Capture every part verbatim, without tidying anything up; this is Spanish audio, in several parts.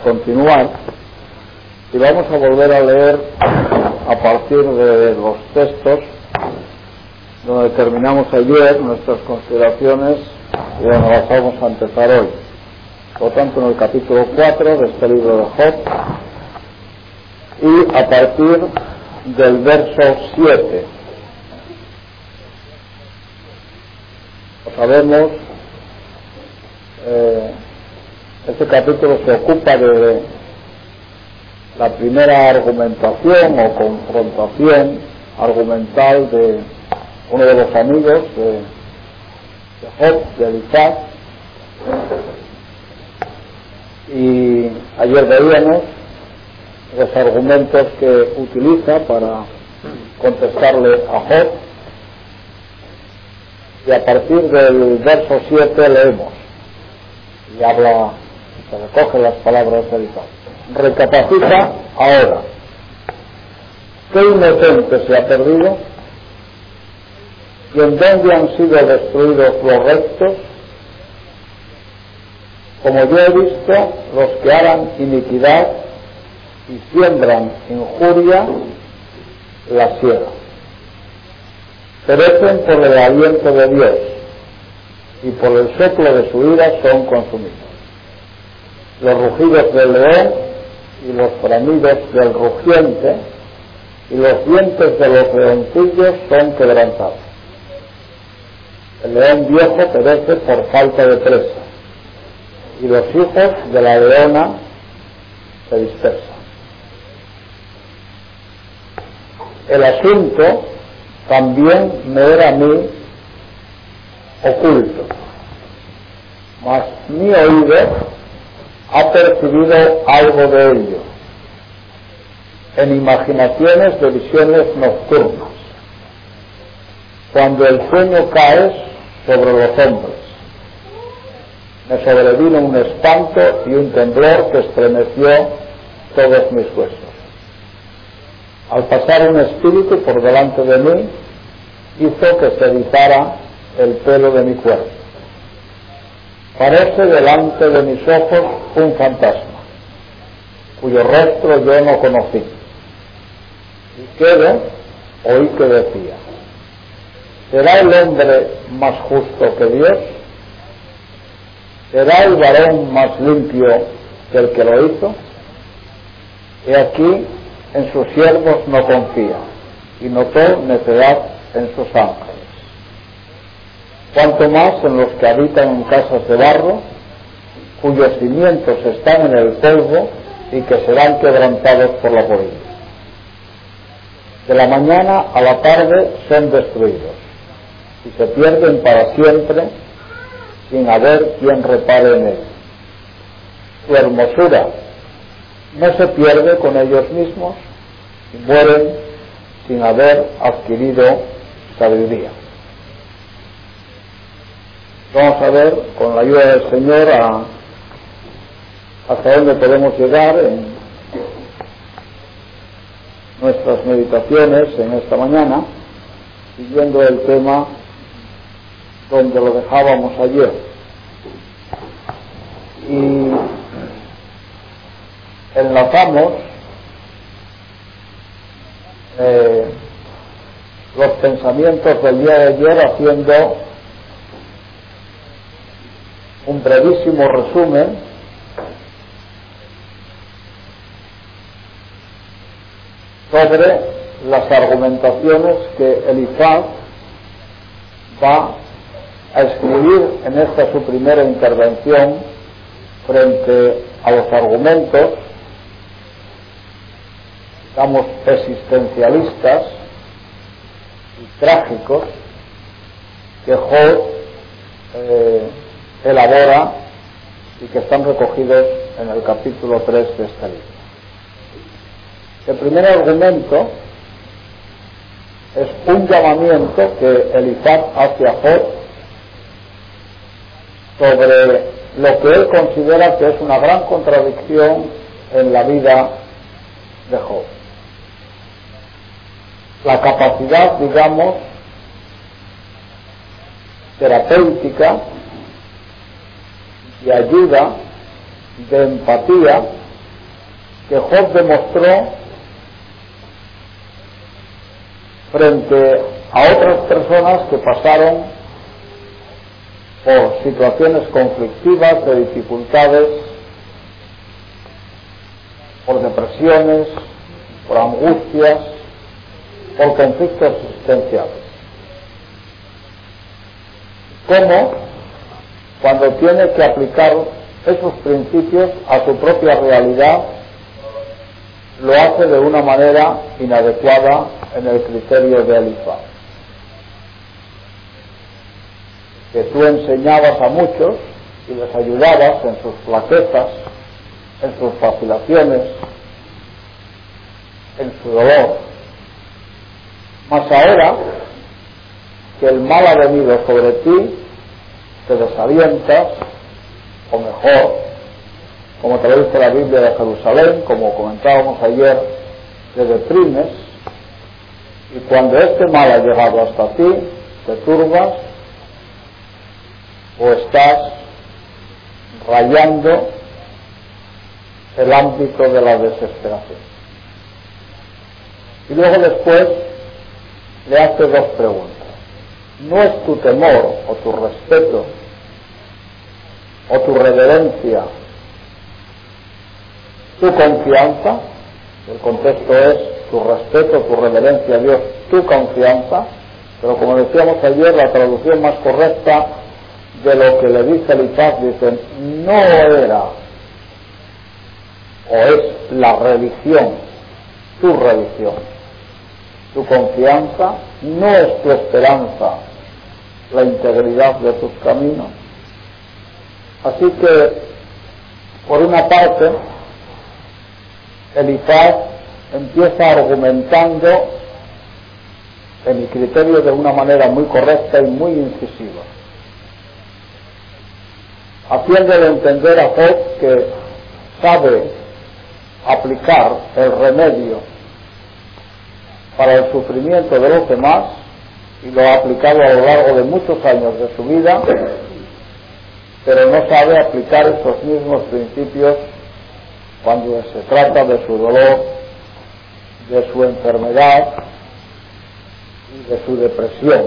continuar y vamos a volver a leer a partir de los textos donde terminamos ayer nuestras consideraciones y donde las vamos a empezar hoy. Por lo tanto, en el capítulo cuatro de este libro de Job y a partir del verso siete. Sabemos, eh, este capítulo se ocupa de la primera argumentación o confrontación argumental de uno de los amigos de, de Job, de Elifaz, y ayer veíamos los argumentos que utiliza para contestarle a Job, y a partir del verso siete leemos y habla, se recoge las palabras de Elifaz. Recapacita ahora, ¿qué inocente se ha perdido? ¿Y en dónde han sido destruidos los rectos? Como yo he visto, los que hagan iniquidad y siembran injuria, la ciegan. Perecen por el aliento de Dios y por el soplo de su ira son consumidos. Los rugidos del león y los bramidos del rugiente y los dientes de los leoncillos son quebrantados. El león viejo perece por falta de presa y los hijos de la leona se dispersan. El asunto también me era a mí oculto, mas mi oído ha percibido algo de ello en imaginaciones de visiones nocturnas, cuando el sueño cae sobre los hombres. Me sobrevino un espanto y un temblor que estremeció todos mis huesos. Al pasar un espíritu por delante de mí, hizo que se erizara el pelo de mi cuerpo. Parece delante de mis ojos un fantasma, cuyo rostro yo no conocí. Y quedo, oí que decía: ¿será el hombre más justo que Dios? ¿Será el varón más limpio que el que lo hizo? He aquí, en sus siervos no confía, y notó necedad en sus ángeles. Cuanto más en los que habitan en casas de barro, cuyos cimientos están en el polvo y que serán quebrantados por la polilla. De la mañana a la tarde son destruidos y se pierden para siempre sin haber quien repare en él. Su hermosura no se pierde con ellos mismos y mueren sin haber adquirido sabiduría. Vamos a ver, con la ayuda del Señor, a, hasta dónde podemos llegar en nuestras meditaciones en esta mañana, siguiendo el tema donde lo dejábamos ayer. Y enlazamos eh, los pensamientos del día de ayer haciendo un brevísimo resumen sobre las argumentaciones que Elifaz va a escribir en esta su primera intervención frente a los argumentos, digamos, existencialistas y trágicos que Job eh, elabora y que están recogidos en el capítulo tres de este libro. El primer argumento es un llamamiento que Elifaz hace a Job sobre lo que él considera que es una gran contradicción en la vida de Job. La capacidad, digamos, terapéutica, de ayuda, de empatía que Job demostró frente a otras personas que pasaron por situaciones conflictivas, de dificultades, por depresiones, por angustias, por conflictos existenciales. Cómo, cuando tiene que aplicar esos principios a su propia realidad, lo hace de una manera inadecuada en el criterio de Elifaz. Que tú enseñabas a muchos y les ayudabas en sus flaquezas, en sus vacilaciones, en su dolor. Mas ahora que el mal ha venido sobre ti, te desalientas, o mejor, como te lo dice la Biblia de Jerusalén, como comentábamos ayer, te deprimes, y cuando este mal ha llegado hasta ti, te turbas o estás rayando el ámbito de la desesperación. Y luego después le hace dos preguntas. ¿No es tu temor o tu respeto o tu reverencia tu confianza? El contexto es tu respeto, tu reverencia a Dios, tu confianza, pero como decíamos ayer, la traducción más correcta de lo que le dice Elifaz, dice, no era o es la religión, tu religión, tu confianza, no es tu esperanza la integridad de tus caminos. Así que, por una parte, Elifaz empieza argumentando en mi criterio de una manera muy correcta y muy incisiva, haciéndole entender a Job que sabe aplicar el remedio para el sufrimiento de los demás, y lo ha aplicado a lo largo de muchos años de su vida, pero no sabe aplicar estos mismos principios cuando se trata de su dolor, de su enfermedad y de su depresión.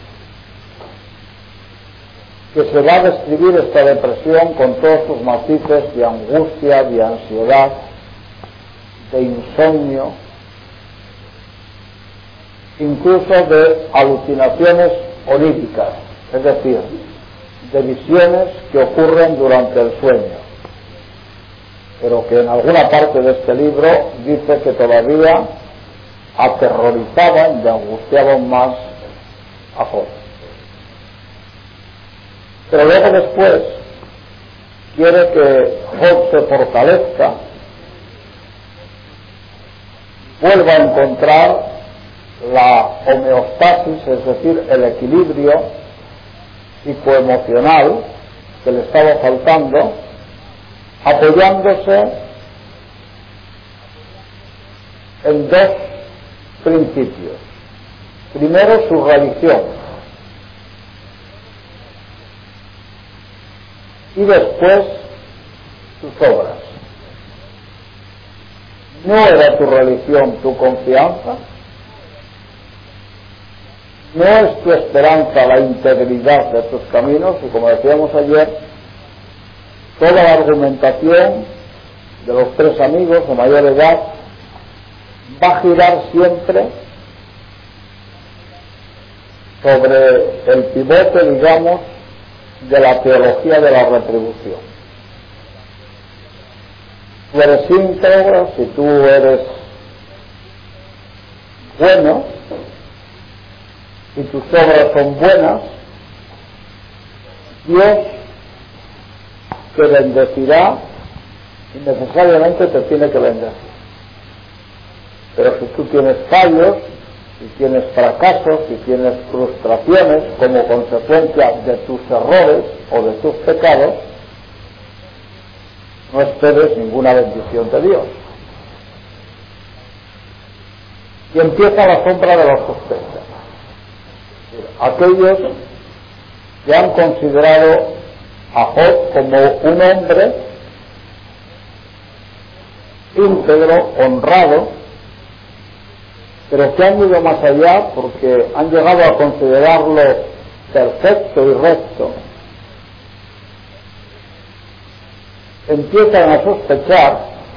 Que se va a describir esta depresión con todos sus matices de angustia, de ansiedad, de insomnio, incluso de alucinaciones oníricas, es decir, de visiones que ocurren durante el sueño, pero que en alguna parte de este libro dice que todavía aterrorizaban y angustiaban más a Job. Pero luego después quiere que Job se fortalezca, vuelva a encontrar la homeostasis, es decir, el equilibrio psicoemocional que le estaba faltando, apoyándose en dos principios. Primero, su religión, y después sus obras. ¿No era tu religión tu confianza? ¿No es tu esperanza la integridad de tus caminos? Y como decíamos ayer, toda la argumentación de los tres amigos de mayor edad va a girar siempre sobre el pivote, digamos, de la teología de la retribución. Tú eres íntegro, si tú eres bueno y tus obras son buenas, Dios te bendecirá y necesariamente te tiene que bendecir. Pero si tú tienes fallos, si tienes fracasos, si tienes frustraciones como consecuencia de tus errores o de tus pecados, no esperes ninguna bendición de Dios. Y empieza la sombra de la sospecha. Aquellos que han considerado a Job como un hombre íntegro, honrado, pero que han ido más allá porque han llegado a considerarlo perfecto y recto, empiezan a sospechar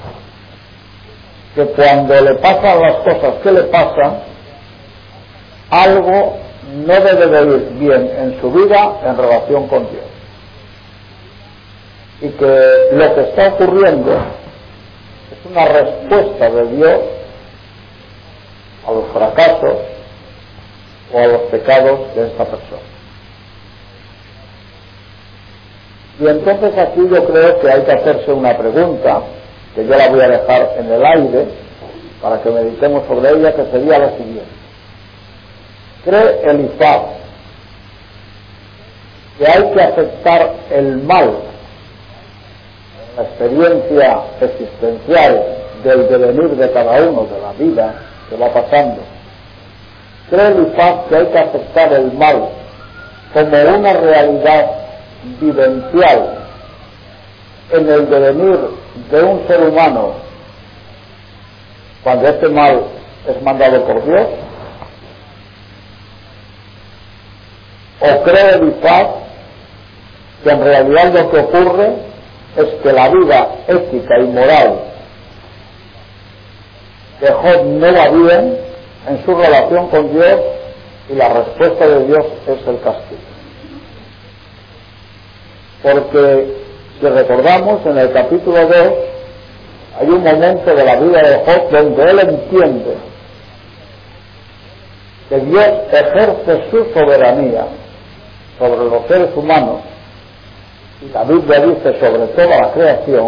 que cuando le pasan las cosas que le pasan, algo no debe de ir bien en su vida en relación con Dios, y que lo que está ocurriendo es una respuesta de Dios a los fracasos o a los pecados de esta persona. Y entonces aquí yo creo que hay que hacerse una pregunta, que yo la voy a dejar en el aire para que meditemos sobre ella, que sería la siguiente: ¿cree Elifaz que hay que aceptar el mal en la experiencia existencial del devenir de cada uno, de la vida que va pasando? ¿Cree Elifaz que hay que aceptar el mal como una realidad vivencial en el devenir de un ser humano cuando este mal es mandado por Dios? ¿O cree Elifaz que en realidad lo que ocurre es que la vida ética y moral de Job no va bien en su relación con Dios y la respuesta de Dios es el castigo? Porque si recordamos, en el capítulo dos hay un momento de la vida de Job donde él entiende que Dios ejerce su soberanía sobre los seres humanos, y la Biblia dice sobre toda la creación,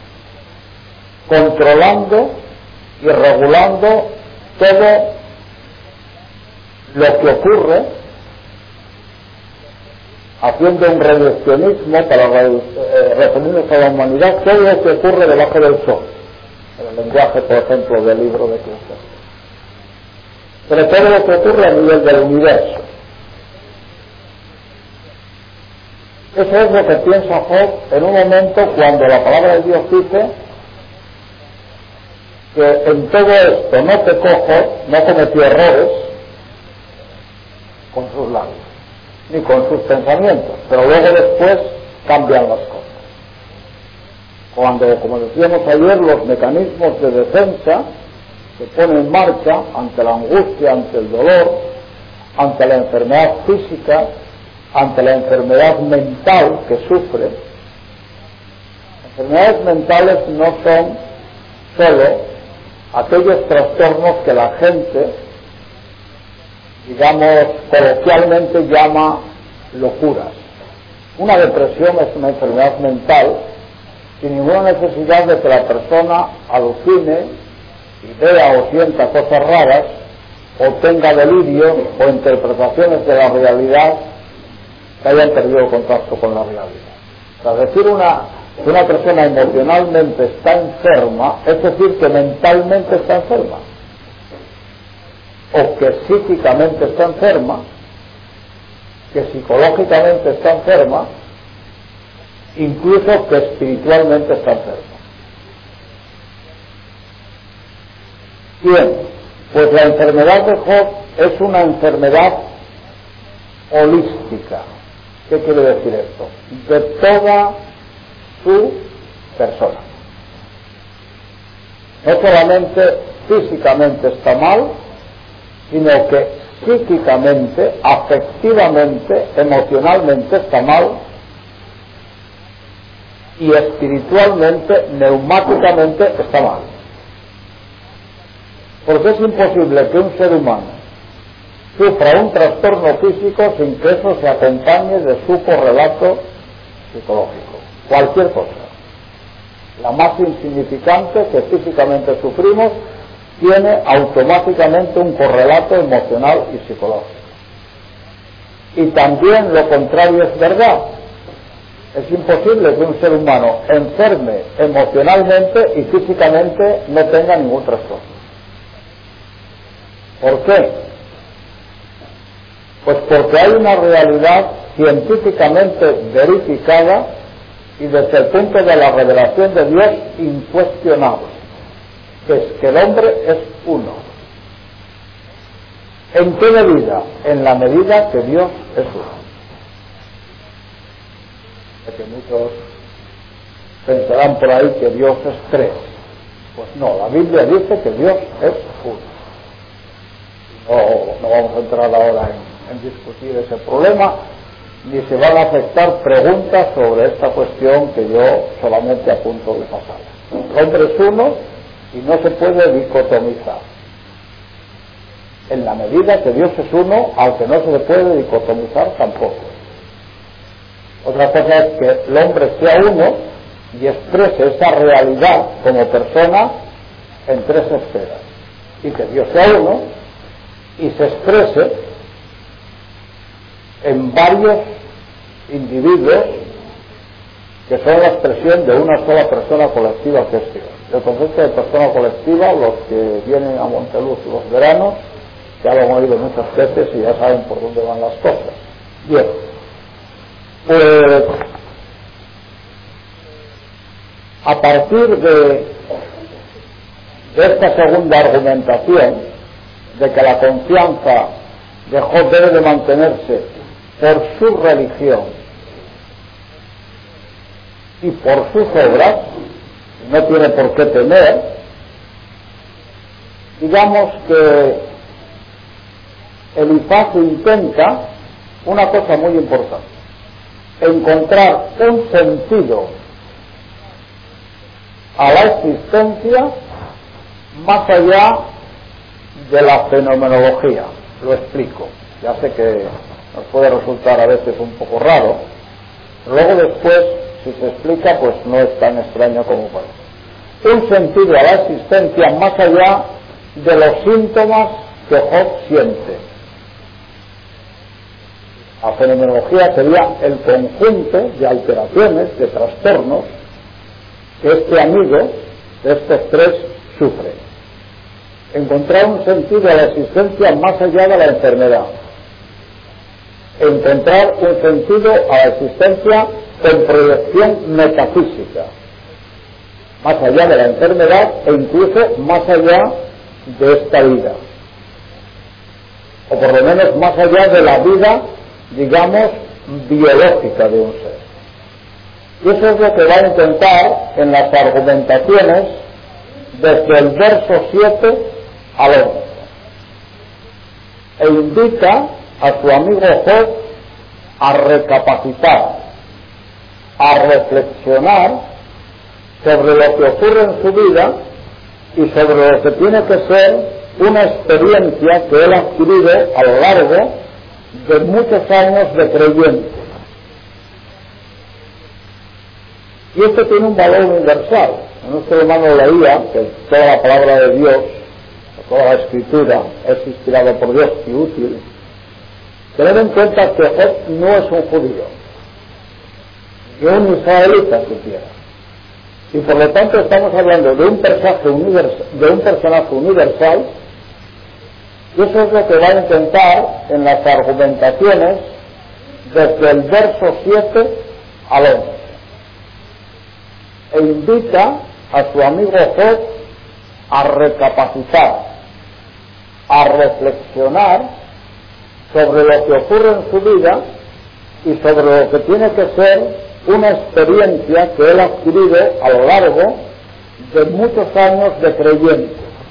controlando y regulando todo lo que ocurre, haciendo un reduccionismo para eh, referirnos a la humanidad, todo lo que ocurre debajo del sol, en el lenguaje, por ejemplo, del libro de Cristo, pero todo lo que ocurre a nivel del universo. Eso es lo que piensa Job en un momento cuando la palabra de Dios dice que en todo esto no pecó Job, no cometió errores con sus labios ni con sus pensamientos, pero luego después cambian las cosas. Cuando, como decíamos ayer, los mecanismos de defensa se ponen en marcha ante la angustia, ante el dolor, ante la enfermedad física, ante la enfermedad mental que sufre. Enfermedades mentales no son solo aquellos trastornos que la gente, digamos, coloquialmente llama locuras. Una depresión es una enfermedad mental sin ninguna necesidad de que la persona alucine y vea o sienta cosas raras o tenga delirios o interpretaciones de la realidad que hayan perdido contacto con la realidad. O sea, decir una, que una persona emocionalmente está enferma es decir que mentalmente está enferma, o que psíquicamente está enferma, que psicológicamente está enferma, incluso que espiritualmente está enferma. Bien, pues la enfermedad de Job es una enfermedad holística. ¿Qué quiere decir esto? De toda su persona. No solamente físicamente está mal, sino que psíquicamente, afectivamente, emocionalmente está mal, y espiritualmente, neumáticamente está mal. Porque es imposible que un ser humano sufra un trastorno físico sin que eso se acompañe de su correlato psicológico. Cualquier cosa, la más insignificante que físicamente sufrimos, tiene automáticamente un correlato emocional y psicológico. Y también lo contrario es verdad. Es imposible que un ser humano enferme emocionalmente y físicamente no tenga ningún trastorno. ¿Por qué? Pues porque hay una realidad científicamente verificada y desde el punto de la revelación de Dios incuestionable. que es que el hombre es uno. ¿En qué medida? En la medida que Dios es uno. Que muchos pensarán por ahí que Dios es tres. Pues no, la Biblia dice que Dios es uno. No, no vamos a entrar ahora en, en discutir ese problema, ni se van a aceptar preguntas sobre esta cuestión que yo solamente apunto de pasada. El hombre es uno y no se puede dicotomizar. En la medida que Dios es uno, aunque no se le puede dicotomizar tampoco. Otra cosa es que el hombre sea uno y exprese esa realidad como persona en tres esferas. Y que Dios sea uno y se exprese en varios individuos que son la expresión de una sola persona colectiva que es Dios. El concepto de persona colectiva, los que vienen a Monteluz los veranos, ya lo han oído muchas veces y ya saben por dónde van las cosas. Bien, pues a partir de, de esta segunda argumentación de que la confianza de Job debe de mantenerse por su religión y por sus obras, no tiene por qué temer, digamos que Elifaz intenta una cosa muy importante: encontrar un sentido a la existencia más allá de la fenomenología. Lo explico. Ya sé que nos puede resultar a veces un poco raro, pero luego después, si se explica, pues no es tan extraño como parece. Un sentido a la existencia más allá de los síntomas que Job siente. La fenomenología sería el conjunto de alteraciones, de trastornos que este amigo de estos tres sufre. Encontrar un sentido a la existencia más allá de la enfermedad. Encontrar un sentido a la existencia con proyección metafísica, más allá de la enfermedad e incluso más allá de esta vida, o por lo menos más allá de la vida, digamos, biológica de un ser. Y eso es lo que va a intentar en las argumentaciones desde el verso siete al once. E invita a su amigo Job a recapacitar, a reflexionar sobre lo que ocurre en su vida y sobre lo que tiene que ser una experiencia que él ha adquirido a lo largo de muchos años de creyente. Y esto tiene un valor universal. Nuestro hermano leía que toda la palabra de Dios, toda la escritura es inspirada por Dios y útil. Tener en cuenta que Job no es un judío, ni un israelita siquiera. Y por lo tanto estamos hablando de un personaje universal, de un personaje universal, y eso es lo que va a intentar en las argumentaciones desde el verso siete al once. E invita a su amigo Job a recapacitar, a reflexionar sobre lo que ocurre en su vida y sobre lo que tiene que ser una experiencia que él ha adquirido a lo largo de muchos años de creyente.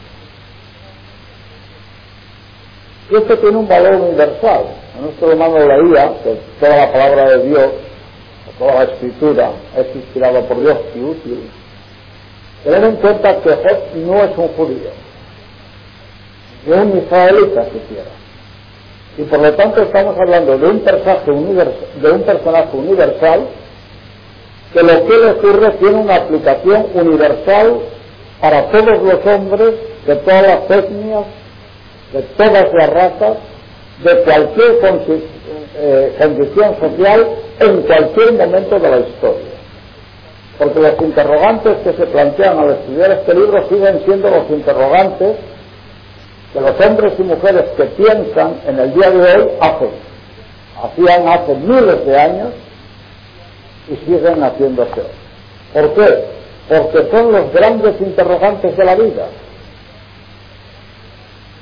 Y esto tiene un valor universal. Nuestro hermano leía que toda la palabra de Dios, toda la escritura es inspirada por Dios y útil. Tener en cuenta que Job no es un judío, ni un israelita siquiera. Y por lo tanto estamos hablando de un personaje universal, de un personaje universal que lo que le ocurre tiene una aplicación universal para todos los hombres de todas las etnias, de todas las razas, de cualquier consi- eh, condición social, en cualquier momento de la historia. Porque los interrogantes que se plantean al estudiar este libro siguen siendo los interrogantes que los hombres y mujeres que piensan en el día de hoy hacen. Hacían hace miles de años y siguen haciéndose hoy. ¿Por qué? Porque son los grandes interrogantes de la vida.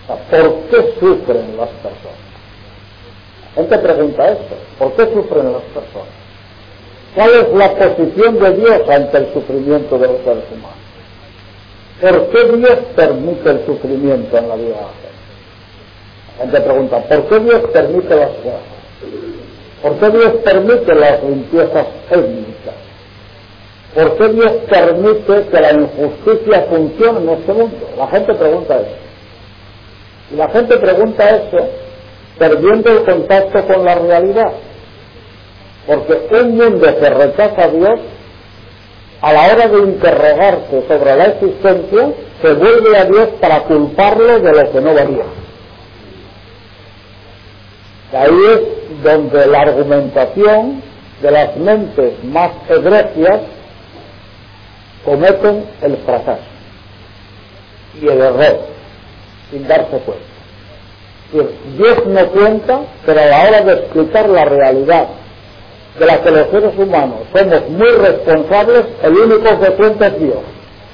¿Por qué sufren las personas? La gente pregunta esto, ¿por qué sufren las personas? ¿Cuál es la posición de Dios ante el sufrimiento de los seres humanos? ¿Por qué Dios permite el sufrimiento en la vida de la gente? La gente pregunta, ¿por qué Dios permite las guerras? ¿Por qué Dios permite las limpiezas étnicas? ¿Por qué Dios permite que la injusticia funcione en este mundo? La gente pregunta eso. Y la gente pregunta eso perdiendo el contacto con la realidad. Porque un mundo que rechaza a Dios, a la hora de interrogarse sobre la existencia, se vuelve a Dios para culparlo de lo que no valía. Y ahí es donde la argumentación de las mentes más egregias cometen el fracaso y el error sin darse cuenta. Es decir, Dios no cuenta, pero a la hora de explicar la realidad de la que los seres humanos somos muy responsables, el único que cuenta es Dios.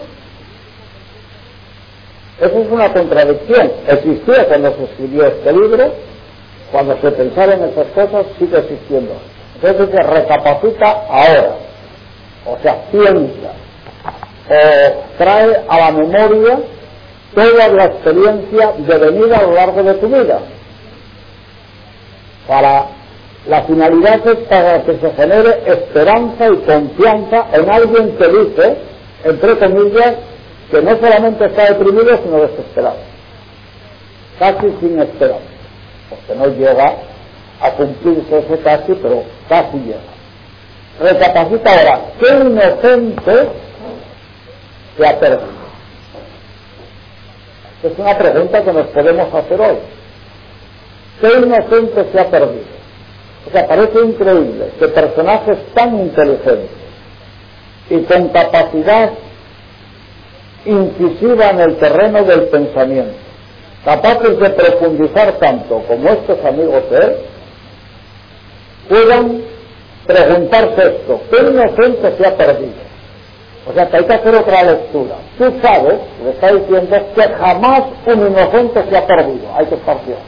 Eso es una contradicción. Existía cuando se escribió este libro, cuando se pensaron esas cosas, sigue existiendo. Entonces se recapacita ahora, o sea, piensa, o trae a la memoria toda la experiencia devenida a lo largo de tu vida. Para la finalidad es para que se genere esperanza y confianza en alguien que dice, entre comillas, que no solamente está deprimido, sino desesperado, casi sin esperanza, porque no llega a cumplirse ese casi, pero casi llega. Recapacita ahora, ¿qué inocente se ha perdido? Es una pregunta que nos podemos hacer hoy. ¿Qué inocente se ha perdido? O sea, parece increíble que personajes tan inteligentes y con capacidad incisiva en el terreno del pensamiento, capaces de profundizar tanto como estos amigos de él, puedan preguntarse esto, ¿qué inocente se ha perdido? O sea, que hay que hacer otra lectura. Tú sabes, le está diciendo, que jamás un inocente se ha perdido, hay que estar ciegos.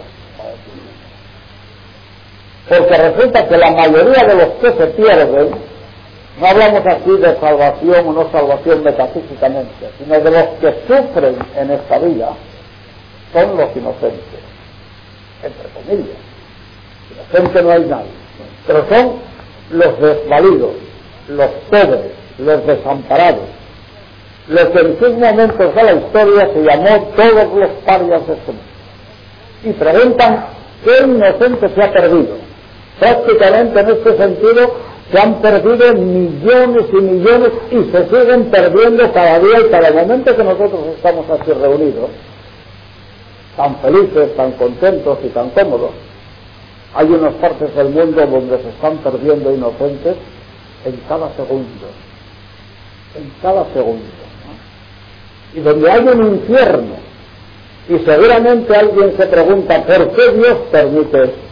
Porque resulta que la mayoría de los que se pierden, no hablamos aquí de salvación o no salvación metafísicamente, sino de los que sufren en esta vida, son los inocentes, entre comillas. Inocente no hay nadie, pero son los desvalidos, los pobres, los desamparados, lo que en sus momentos de la historia se llamó todos los parias de este mundo. Y preguntan, ¿qué inocente se ha perdido? Prácticamente en este sentido se han perdido millones y millones y se siguen perdiendo cada día y cada momento que nosotros estamos aquí reunidos, tan felices, tan contentos y tan cómodos. Hay unas partes del mundo donde se están perdiendo inocentes en cada segundo, en cada segundo, ¿no? Y donde hay un infierno, y seguramente alguien se pregunta, ¿por qué Dios permite esto?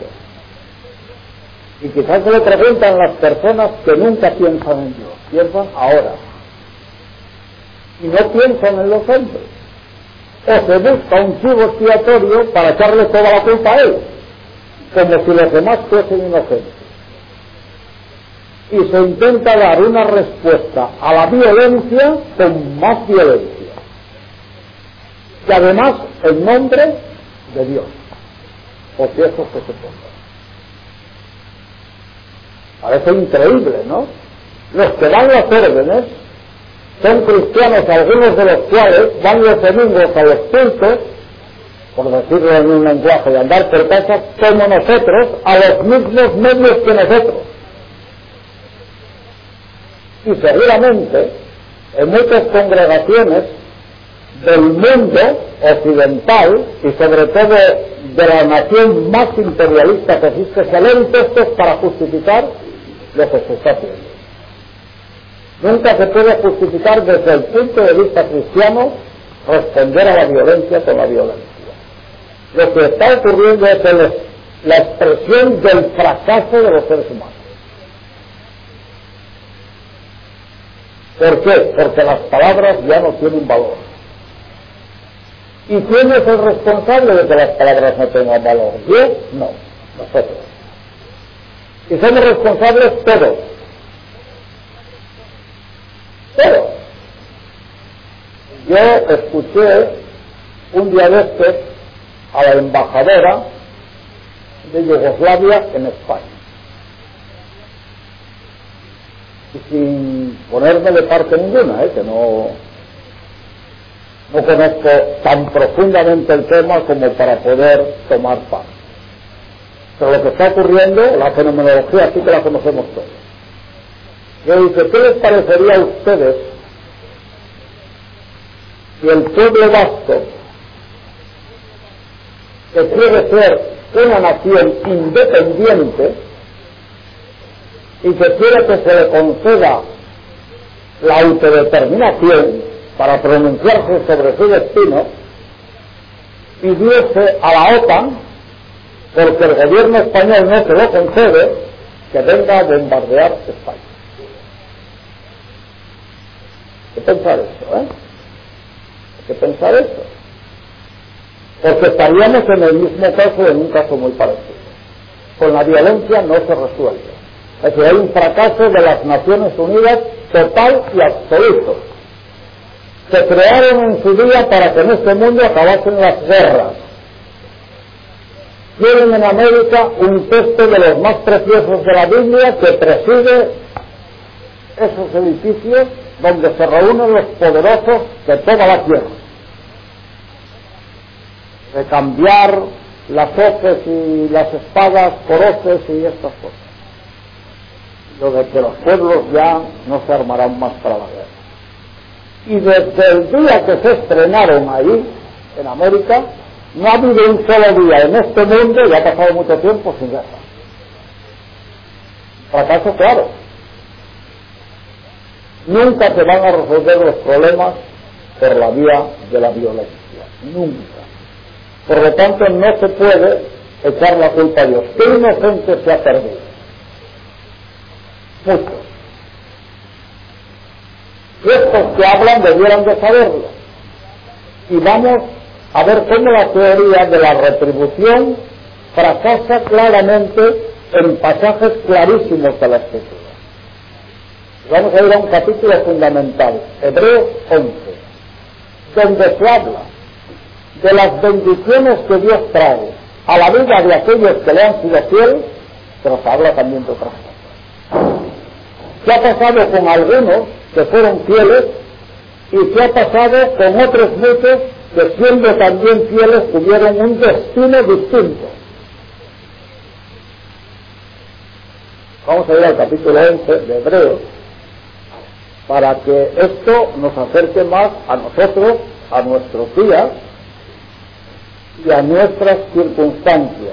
Y quizás se le preguntan las personas que nunca piensan en Dios, piensan ahora, y no piensan en los hombres, o se busca un chivo expiatorio para echarle toda la culpa a él, como si los demás fuesen inocentes. Y se intenta dar una respuesta a la violencia con más violencia, y además en nombre de Dios, porque eso que se ponga. Parece increíble, ¿no? Los que dan las órdenes son cristianos, algunos de los cuales van los domingos a los cultos, por decirlo en un lenguaje de andar por casa, como nosotros, a los mismos medios que nosotros. Y seguramente, en muchas congregaciones del mundo occidental, y sobre todo de la nación más imperialista que existe, se leen textos para justificar lo que se está haciendo. Nunca se puede justificar desde el punto de vista cristiano responder a la violencia con la violencia. Lo que está ocurriendo es el, la expresión del fracaso de los seres humanos. ¿Por qué? Porque las palabras ya no tienen valor. ¿Y quién es el responsable de que las palabras no tengan valor? ¿Yo? No, nosotros. Y somos responsables todos. Todos. Yo escuché un día de estos a la embajadora de Yugoslavia en España. Y sin ponerme de parte ninguna, ¿eh? que no, no conozco tan profundamente el tema como para poder tomar parte. Pero lo que está ocurriendo, la fenomenología sí que la conocemos todos. Yo dice, ¿qué les parecería a ustedes si el pueblo vasco, que quiere ser una nación independiente y que quiere que se le conceda la autodeterminación para pronunciarse sobre su destino, pidiese a la OTAN, porque el gobierno español no se lo concede, que venga a bombardear España? ¿Qué pensar eso, eh? ¿Qué pensar eso? Porque estaríamos en el mismo caso, en un caso muy parecido. Con la violencia no se resuelve. Es decir, hay un fracaso de las Naciones Unidas total y absoluto. Se crearon en su día para que en este mundo acabasen las guerras. Tienen en América un texto de los más preciosos de la Biblia que preside esos edificios donde se reúnen los poderosos de toda la tierra. De cambiar las hoces y las espadas por hoces y estas cosas. Lo de que los pueblos ya no se armarán más para la guerra. Y desde el día que se estrenaron ahí, en América, no ha habido un solo día en este mundo, y ha pasado mucho tiempo, sin guerra. Fracaso claro. Nunca se van a resolver los problemas por la vía de la violencia. Nunca. Por lo tanto, no se puede echar la culpa a Dios. ¿Qué inocente se ha perdido? Muchos. Y estos que hablan debieran de saberlo. Y vamos a ver cómo la teoría de la retribución fracasa claramente en pasajes clarísimos de la Escritura. Vamos a ir a un capítulo fundamental, Hebreos once, donde se habla de las bendiciones que Dios trae a la vida de aquellos que le han sido fieles, pero se habla también de otras cosas. ¿Qué ha pasado con algunos que fueron fieles y qué ha pasado con otros muchos que, siendo también fieles, tuvieron un destino distinto? Vamos a ir al capítulo once de Hebreos para que esto nos acerque más a nosotros, a nuestros días y a nuestras circunstancias.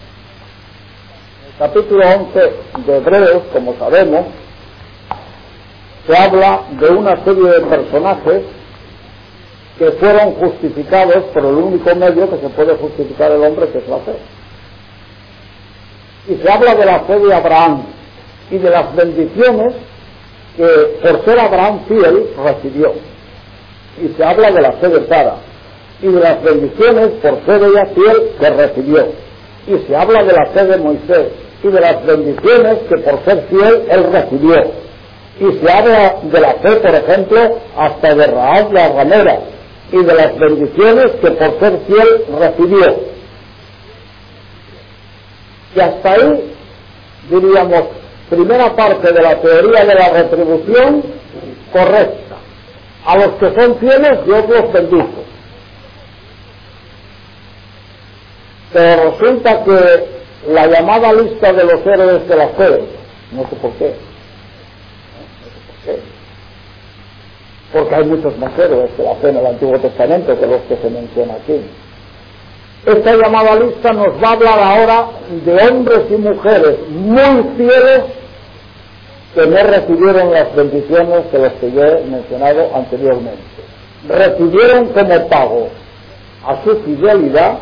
El capítulo once de Hebreos, como sabemos, se habla de una serie de personajes que fueron justificados por el único medio que se puede justificar el hombre, que es la fe. Y se habla de la fe de Abraham y de las bendiciones que por ser Abraham fiel recibió. Y se habla de la fe de Sara y de las bendiciones por ser ella fiel que recibió. Y se habla de la fe de Moisés y de las bendiciones que por ser fiel él recibió. Y se habla de la fe, por ejemplo, hasta de Rahab la ramera, y de las bendiciones que por ser fiel recibió. Y hasta ahí, diríamos, primera parte de la teoría de la retribución correcta. A los que son fieles, Dios los bendice. Pero resulta que la llamada lista de los héroes de la fe, no sé por qué, porque hay muchos más héroes de la fe en el Antiguo Testamento que los que se mencionan aquí. Esta llamada lista nos va a hablar ahora de hombres y mujeres muy fieles que no recibieron las bendiciones de las que yo he mencionado anteriormente. Recibieron como pago a su fidelidad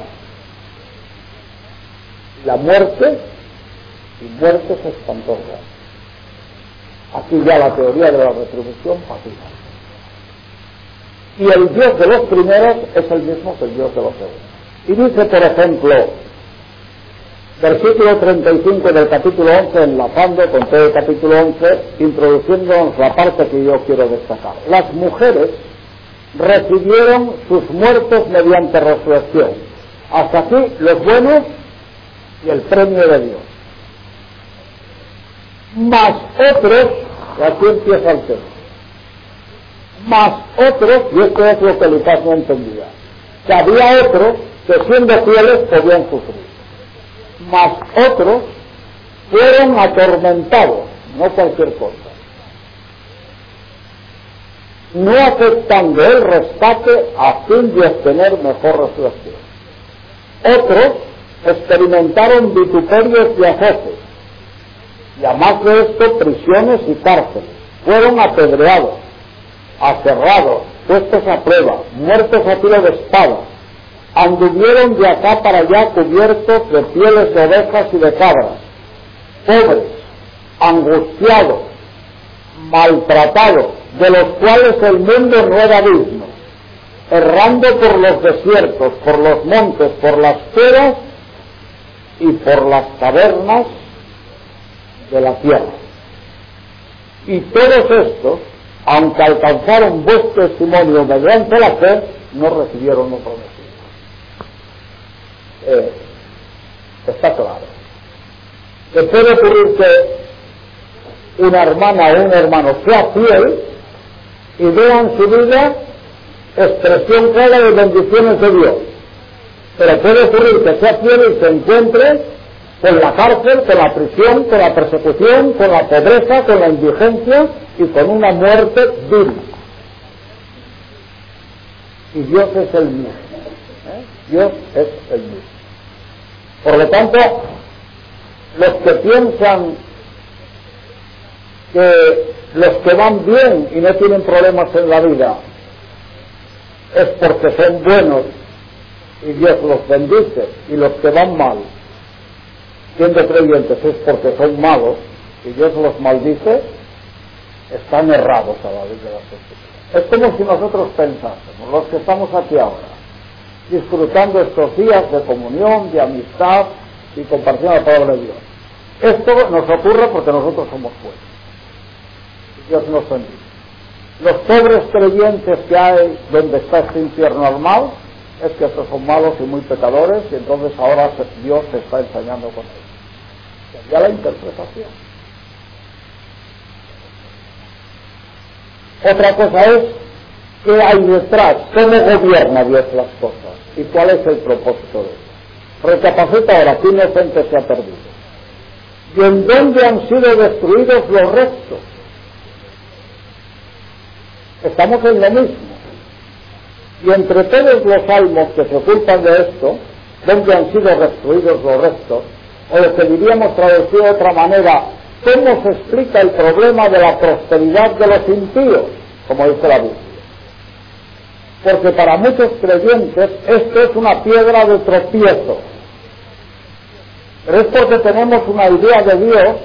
la muerte, y muertes espantosas. Aquí ya la teoría de la retribución patina. y el Dios de los primeros es el mismo que el Dios de los segundos. Y dice, por ejemplo, versículo treinta y cinco del capítulo once, enlazando con todo el capítulo once, introduciéndonos la parte que yo quiero destacar. Las mujeres recibieron sus muertos mediante resurrección. Hasta aquí los buenos y el premio de Dios. Más otros, y aquí empieza el tema, más otros, y esto es lo que Lucas no entendía, que había otros que siendo fieles podían sufrir. Mas otros fueron atormentados, no cualquier cosa, no aceptando el rescate a fin de obtener mejor resurrección. Otros experimentaron vituperios y azotes, y además de esto prisiones y cárceles. Fueron apedreados, aserrados, puestos a prueba, muertos a tiro de espada. Anduvieron de acá para allá cubiertos de pieles de ovejas y de cabras, pobres, angustiados, maltratados, de los cuales el mundo no era digno, errando por los desiertos, por los montes, por las cuevas y por las cavernas de la tierra. Y todos estos, aunque alcanzaron vuestro testimonio mediante la fe, no recibieron lo prometido. Eh, está claro que puede ocurrir que una hermana o un hermano sea fiel y vea en su vida expresión clara de bendiciones de Dios, pero puede ocurrir que sea fiel y se encuentre con la cárcel, con la prisión, con la persecución, con la pobreza, con la indigencia y con una muerte vil. Y Dios es el mismo, ¿eh? Dios es el mismo. Por lo tanto, los que piensan que los que van bien y no tienen problemas en la vida es porque son buenos y Dios los bendice, y los que van mal, siendo creyentes, es porque son malos y Dios los maldice, están errados a la luz de las Escrituras. Es como si nosotros pensásemos, los que estamos aquí ahora, disfrutando estos días de comunión, de amistad y compartiendo la palabra de Dios. Esto nos ocurre porque nosotros somos buenos. Dios nos bendice. Los pobres creyentes que hay donde está este infierno normal es que estos son malos y muy pecadores, y entonces ahora Dios se está ensañando con ellos. Sería la interpretación. Otra cosa es qué hay detrás, cómo gobierna Dios las cosas y cuál es el propósito de eso. Recapacita ahora, qué inocente se ha perdido. ¿Y en dónde han sido destruidos los restos? Estamos en lo mismo. Y entre todos los salmos que se ocultan de esto, ¿dónde han sido destruidos los restos? O lo que diríamos traducido de otra manera, ¿cómo se explica el problema de la prosperidad de los impíos? Como dice la Biblia. Porque para muchos creyentes esto es una piedra de tropiezo. Pero es porque tenemos una idea de Dios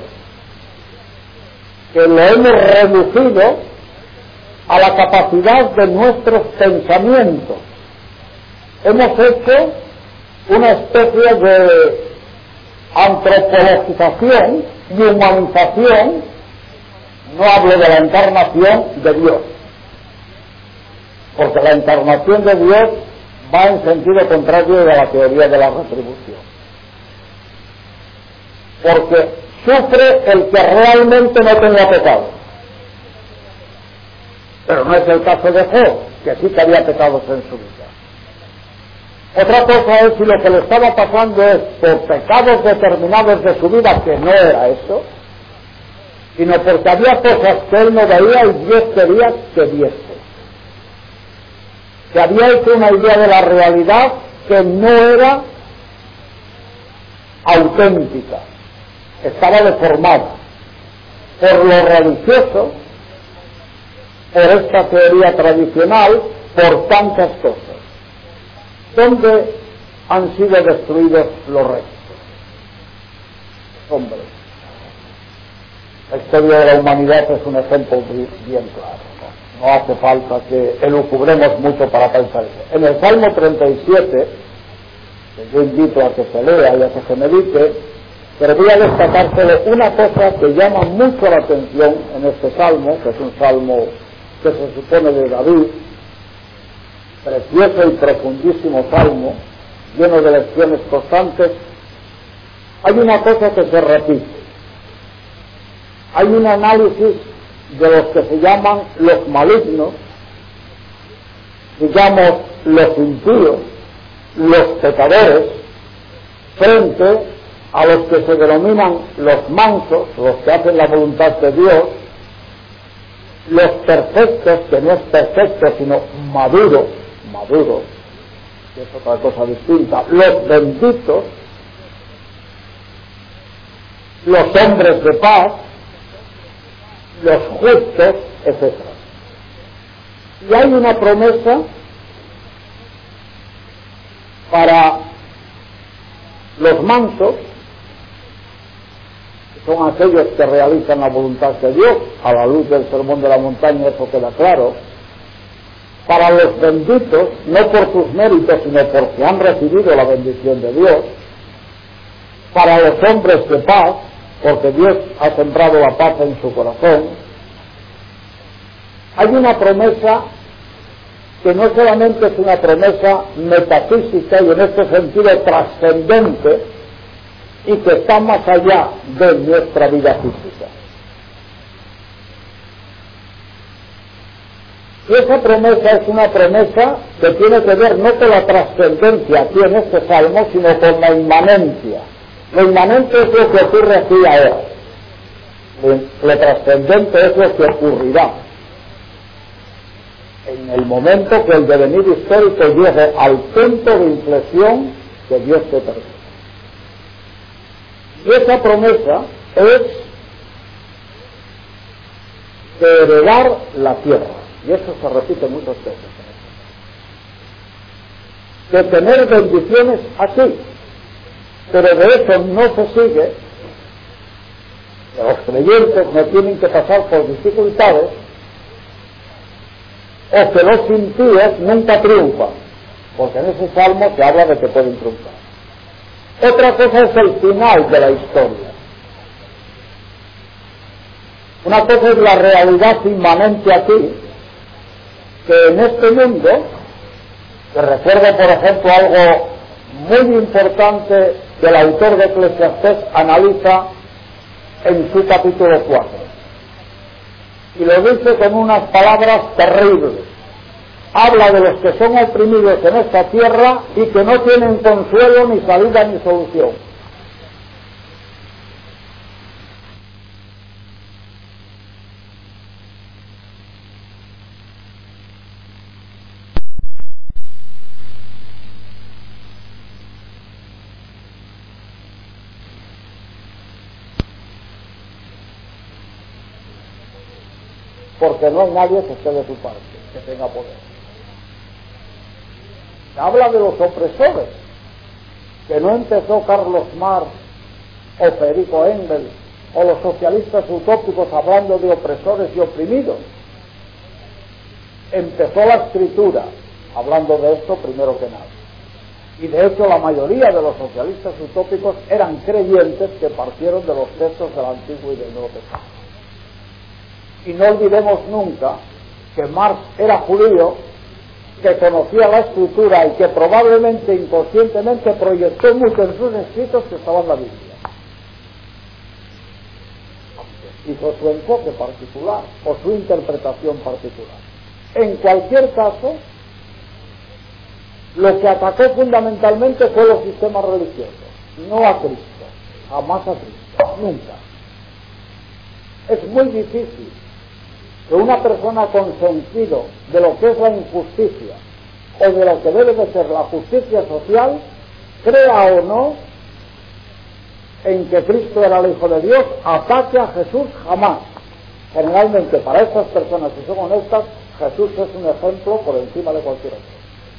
que lo hemos reducido a la capacidad de nuestros pensamientos. Hemos hecho una especie de antropologización y humanización, no hablo de la encarnación, de Dios, porque la encarnación de Dios va en sentido contrario de la teoría de la retribución, porque sufre el que realmente no tenga pecado. Pero no es el caso de Job, que sí que había pecados en su vida. Otra cosa es si lo que le estaba pasando es por pecados determinados de su vida, que no era eso, sino porque había cosas que él no veía y Dios quería que viese. Que había hecho una idea de la realidad que no era auténtica, estaba deformada por lo religioso, por esta teoría tradicional, por tantas cosas. ¿Dónde han sido destruidos los restos? Hombre, la historia de la humanidad es un ejemplo bien claro, ¿no? no hace falta que elucubremos mucho para pensar eso. En el Salmo treinta y siete, que yo invito a que se lea y a que se medite, pero voy a destacar solo una cosa que llama mucho la atención en este salmo, que es un salmo que se supone de David, precioso y profundísimo salmo, lleno de lecciones constantes. Hay una cosa que se repite, hay un análisis de los que se llaman los malignos, digamos los impíos, los pecadores, frente a los que se denominan los mansos, los que hacen la voluntad de Dios, los perfectos, que no es perfecto sino maduro, maduro, que es otra cosa distinta, los benditos, los hombres de paz, los justos, etcétera. Y hay una promesa para los mansos, que son aquellos que realizan la voluntad de Dios. A la luz del sermón de la montaña eso queda claro. Para los benditos, no por sus méritos, sino porque han recibido la bendición de Dios. Para los hombres de paz, porque Dios ha sembrado la paz en su corazón. Hay una promesa que no solamente es una promesa metafísica y en este sentido trascendente, y que está más allá de nuestra vida física. Y esa promesa es una promesa que tiene que ver no con la trascendencia aquí en este salmo, sino con la inmanencia. Lo inmanente es lo que ocurre aquí ahora. Lo trascendente es lo que ocurrirá en el momento que el devenir histórico llegue al punto de inflexión que Dios te permite. Y esa promesa es de heredar la tierra, y eso se repite muchas veces, de tener bendiciones aquí, pero de eso no se sigue que los creyentes no tienen que pasar por dificultades, o que los impíos nunca triunfan, porque en ese salmo se habla de que pueden triunfar. Otra cosa es el final de la historia. Una cosa es la realidad inmanente aquí, que en este mundo, que recuerda por ejemplo algo muy importante que el autor de Eclesiastés analiza en su capítulo cuatro. Y lo dice con unas palabras terribles. Habla de los que son oprimidos en esta tierra y que no tienen consuelo, ni salida, ni solución. Porque no hay nadie que esté de su parte, que tenga poder. Habla de los opresores, que no empezó Carlos Marx o Federico Engels o los socialistas utópicos hablando de opresores y oprimidos. Empezó la escritura hablando de esto primero que nada. Y de hecho la mayoría de los socialistas utópicos eran creyentes que partieron de los textos del Antiguo y del Nuevo Testamento. Y no olvidemos nunca que Marx era judío, que conocía la escritura y que probablemente inconscientemente proyectó mucho en sus escritos que estaba en la Biblia. Hizo su enfoque particular o su interpretación particular. En cualquier caso, lo que atacó fundamentalmente fue los sistemas religiosos, no a Cristo, jamás a Cristo, nunca. Es muy difícil que una persona con sentido de lo que es la injusticia o de lo que debe de ser la justicia social, crea o no en que Cristo era el Hijo de Dios, ataque a Jesús jamás. Generalmente para estas personas que son honestas, Jesús es un ejemplo por encima de cualquier otro.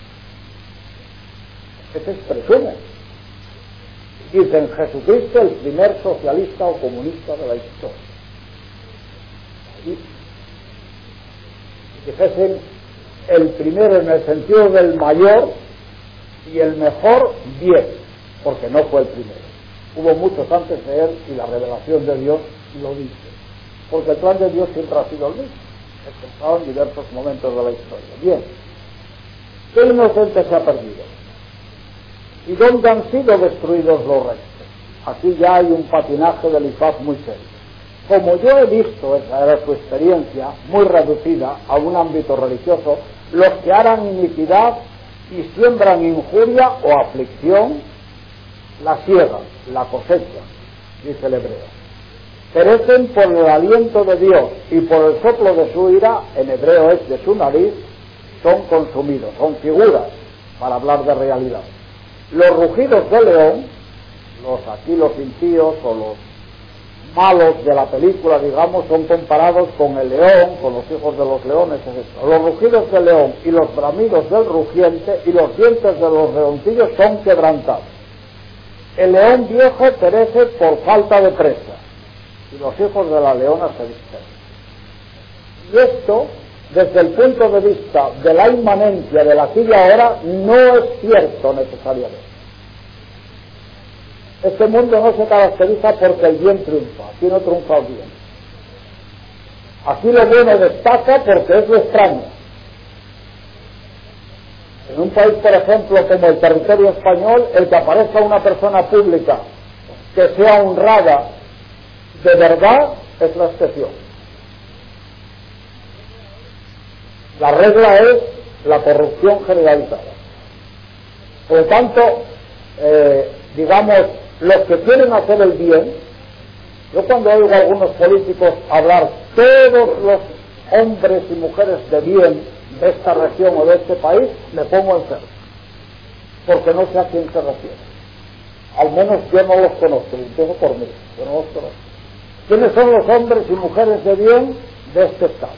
Ese es presume. Dicen Jesucristo el primer socialista o comunista de la historia. Y dijesen el primero en el sentido del mayor y el mejor bien, porque no fue el primero. Hubo muchos antes de él y la revelación de Dios lo dice, porque el plan de Dios siempre ha sido el mismo, expresado en diversos momentos de la historia. Bien, ¿qué inocente se ha perdido? ¿Y dónde han sido destruidos los restos? Aquí ya hay un patinaje del Elifaz muy serio. Como yo he visto, esa era su experiencia, muy reducida a un ámbito religioso, los que harán iniquidad y siembran injuria o aflicción, la siegan, la cosecha, dice el hebreo. Perecen por el aliento de Dios y por el soplo de su ira, en hebreo es de su nariz, son consumidos, son figuras, para hablar de realidad. Los rugidos del león, los aquí los impíos o los malos de la película, digamos, son comparados con el león, con los hijos de los leones, etcétera. Los rugidos del león y los bramidos del rugiente y los dientes de los leoncillos son quebrantados. El león viejo perece por falta de presa y los hijos de la leona se dispersan. Y esto, desde el punto de vista de la inmanencia de la aquí y ahora, no es cierto necesariamente. Este mundo no se caracteriza porque el bien triunfa, aquí no triunfa el bien. Aquí lo bueno destaca porque es lo extraño. En un país, por ejemplo, como el territorio español, el que aparezca una persona pública que sea honrada de verdad es la excepción. La regla es la corrupción generalizada. Por lo tanto, eh, digamos, los que quieren hacer el bien, yo cuando oigo a algunos políticos hablar todos los hombres y mujeres de bien de esta región o de este país, me pongo enfermo, porque no sé a quién se refiere. Al menos yo no los conozco, y empiezo por mí, yo no los conozco. ¿Quiénes son los hombres y mujeres de bien de este estado?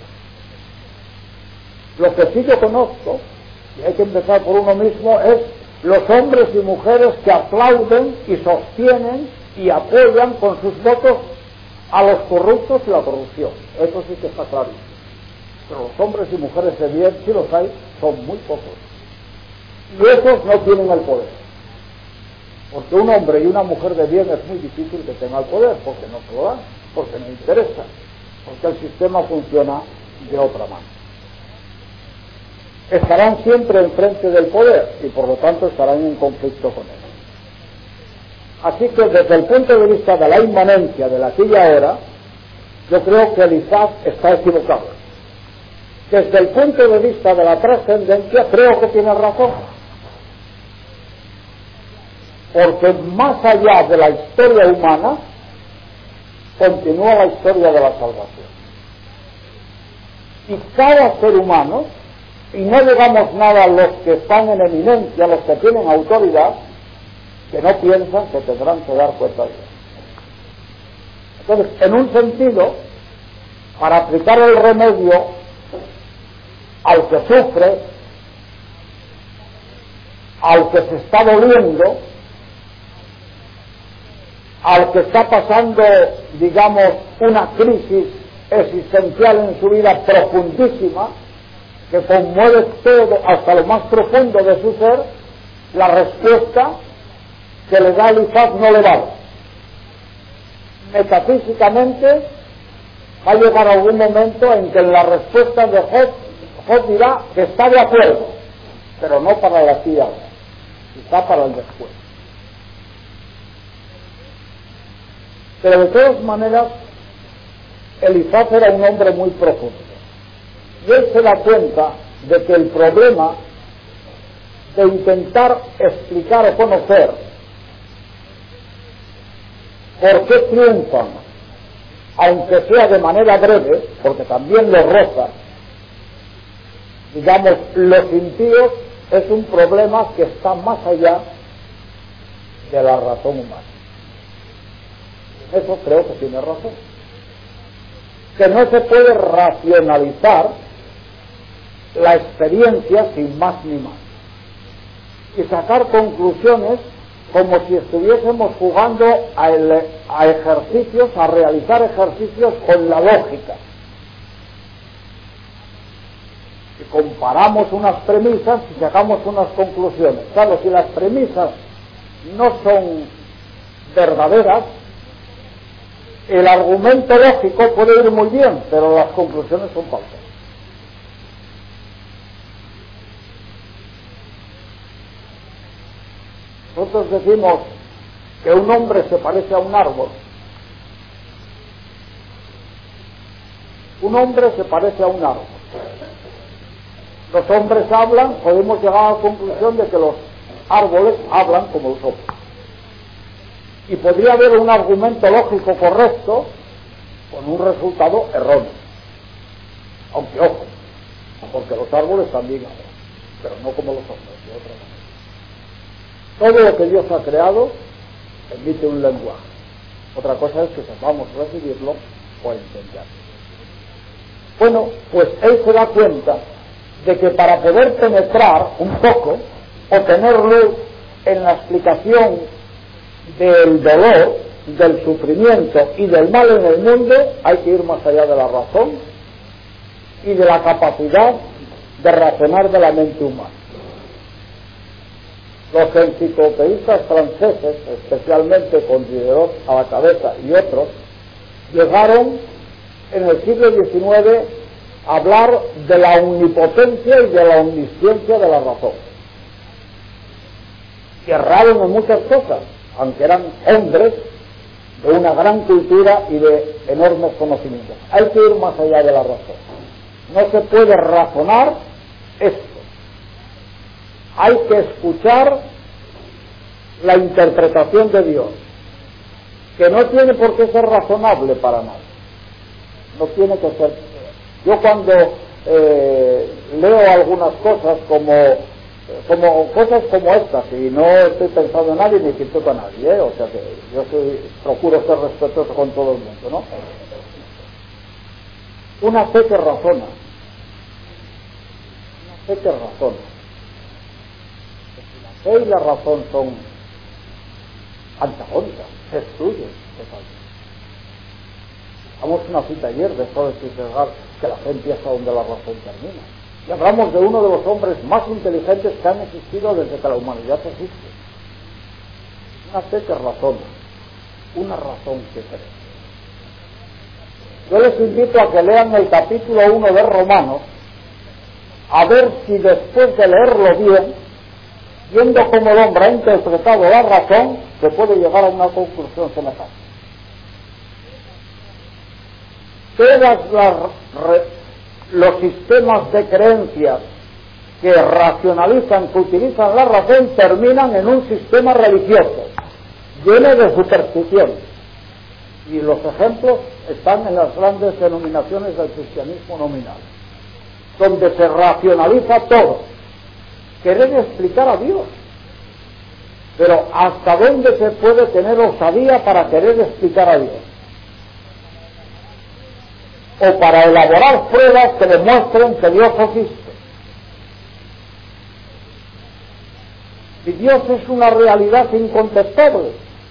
Lo que sí yo conozco, y hay que empezar por uno mismo, es los hombres y mujeres que aplauden y sostienen y apoyan con sus votos a los corruptos y la corrupción. Eso sí que está clarísimo. Pero los hombres y mujeres de bien, si los hay, son muy pocos. Y esos no tienen el poder. Porque un hombre y una mujer de bien es muy difícil que tenga el poder, porque no se lo dan, porque no interesa, porque el sistema funciona de otra manera. Estarán siempre enfrente del poder y por lo tanto estarán en conflicto con él. Así que desde el punto de vista de la inmanencia de la aquí y ahora, yo creo que Elifaz está equivocado. Desde el punto de vista de la trascendencia, creo que tiene razón. Porque más allá de la historia humana, continúa la historia de la salvación. Y cada ser humano, y no digamos nada a los que están en eminencia, los que tienen autoridad, que no piensan que tendrán que dar cuenta de Dios. Entonces, en un sentido, para aplicar el remedio al que sufre, al que se está doliendo, al que está pasando, digamos, una crisis existencial en su vida profundísima, que conmueve todo hasta lo más profundo de su ser, la respuesta que le da Elifaz no le vale. Metafísicamente va a llegar algún momento en que en la respuesta de Job, Job dirá que está de acuerdo, pero no para la tía, quizá para el después. Pero de todas maneras, Elifaz era un hombre muy profundo. Y él se da cuenta de que el problema de intentar explicar o conocer por qué triunfan, aunque sea de manera breve, porque también lo roza, digamos, los impíos, es un problema que está más allá de la razón humana. Eso creo que tiene razón. Que no se puede racionalizar la experiencia sin más ni más. Y sacar conclusiones como si estuviésemos jugando a, el, a ejercicios, a realizar ejercicios con la lógica. comparamos unas premisas y sacamos unas conclusiones. Claro, si las premisas no son verdaderas, el argumento lógico puede ir muy bien, pero las conclusiones son falsas. Nosotros decimos que un hombre se parece a un árbol. Un hombre se parece a un árbol. Los hombres hablan, podemos llegar a la conclusión de que los árboles hablan como los hombres. Y podría haber un argumento lógico correcto con un resultado erróneo. Aunque, ojo, porque los árboles también hablan, pero no como los hombres, de otra manera. Todo lo que Dios ha creado emite un lenguaje. Otra cosa es que sepamos recibirlo o entenderlo. Bueno, pues él se da cuenta de que para poder penetrar un poco o tener luz en la explicación del dolor, del sufrimiento y del mal en el mundo, hay que ir más allá de la razón y de la capacidad de razonar de la mente humana. Los enciclopedistas franceses, especialmente con Diderot a la cabeza y otros, llegaron en el siglo diecinueve a hablar de la omnipotencia y de la omnisciencia de la razón. Y erraron en muchas cosas, aunque eran hombres de una gran cultura y de enormes conocimientos. Hay que ir más allá de la razón. No se puede razonar esto. Hay que escuchar la interpretación de Dios, que no tiene por qué ser razonable para nada. No tiene que ser. Yo cuando eh, leo algunas cosas como, como cosas como estas, y no estoy pensando en nadie ni critico a nadie, ¿eh? O sea que yo soy, procuro ser respetuoso con todo el mundo, ¿no? Una fe que razona, una fe que razona. La fe y la razón son antagónicas, se excluyen totalmente. Hagamos una cita ayer de Soros y Sergar, que la fe empieza donde la razón termina. Y hablamos de uno de los hombres más inteligentes que han existido desde que la humanidad existe. Una fe que razona, una razón que cree. Yo les invito a que lean el capítulo uno de Romanos, a ver si después de leerlo bien, viendo cómo el hombre ha interpretado la razón, se puede llegar a una conclusión semejante. Todos los sistemas de creencias que racionalizan, que utilizan la razón, terminan en un sistema religioso, lleno de supersticiones. Y los ejemplos están en las grandes denominaciones del cristianismo nominal, donde se racionaliza todo. Querer explicar a Dios. Pero ¿hasta dónde se puede tener osadía para querer explicar a Dios? O para elaborar pruebas que demuestren que Dios existe. Si Dios es una realidad incontestable.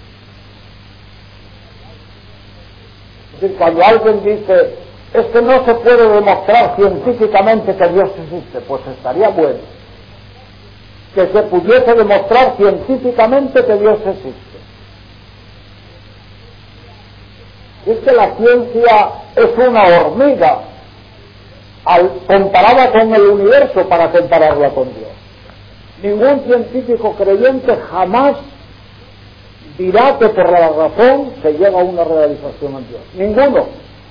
Es decir, cuando alguien dice, es que no se puede demostrar científicamente que Dios existe, pues estaría bueno que se pudiese demostrar científicamente que Dios existe. Y es que la ciencia es una hormiga al, comparada con el universo para compararla con Dios. Ningún científico creyente jamás dirá que por la razón se llega a una realización en Dios. Ninguno.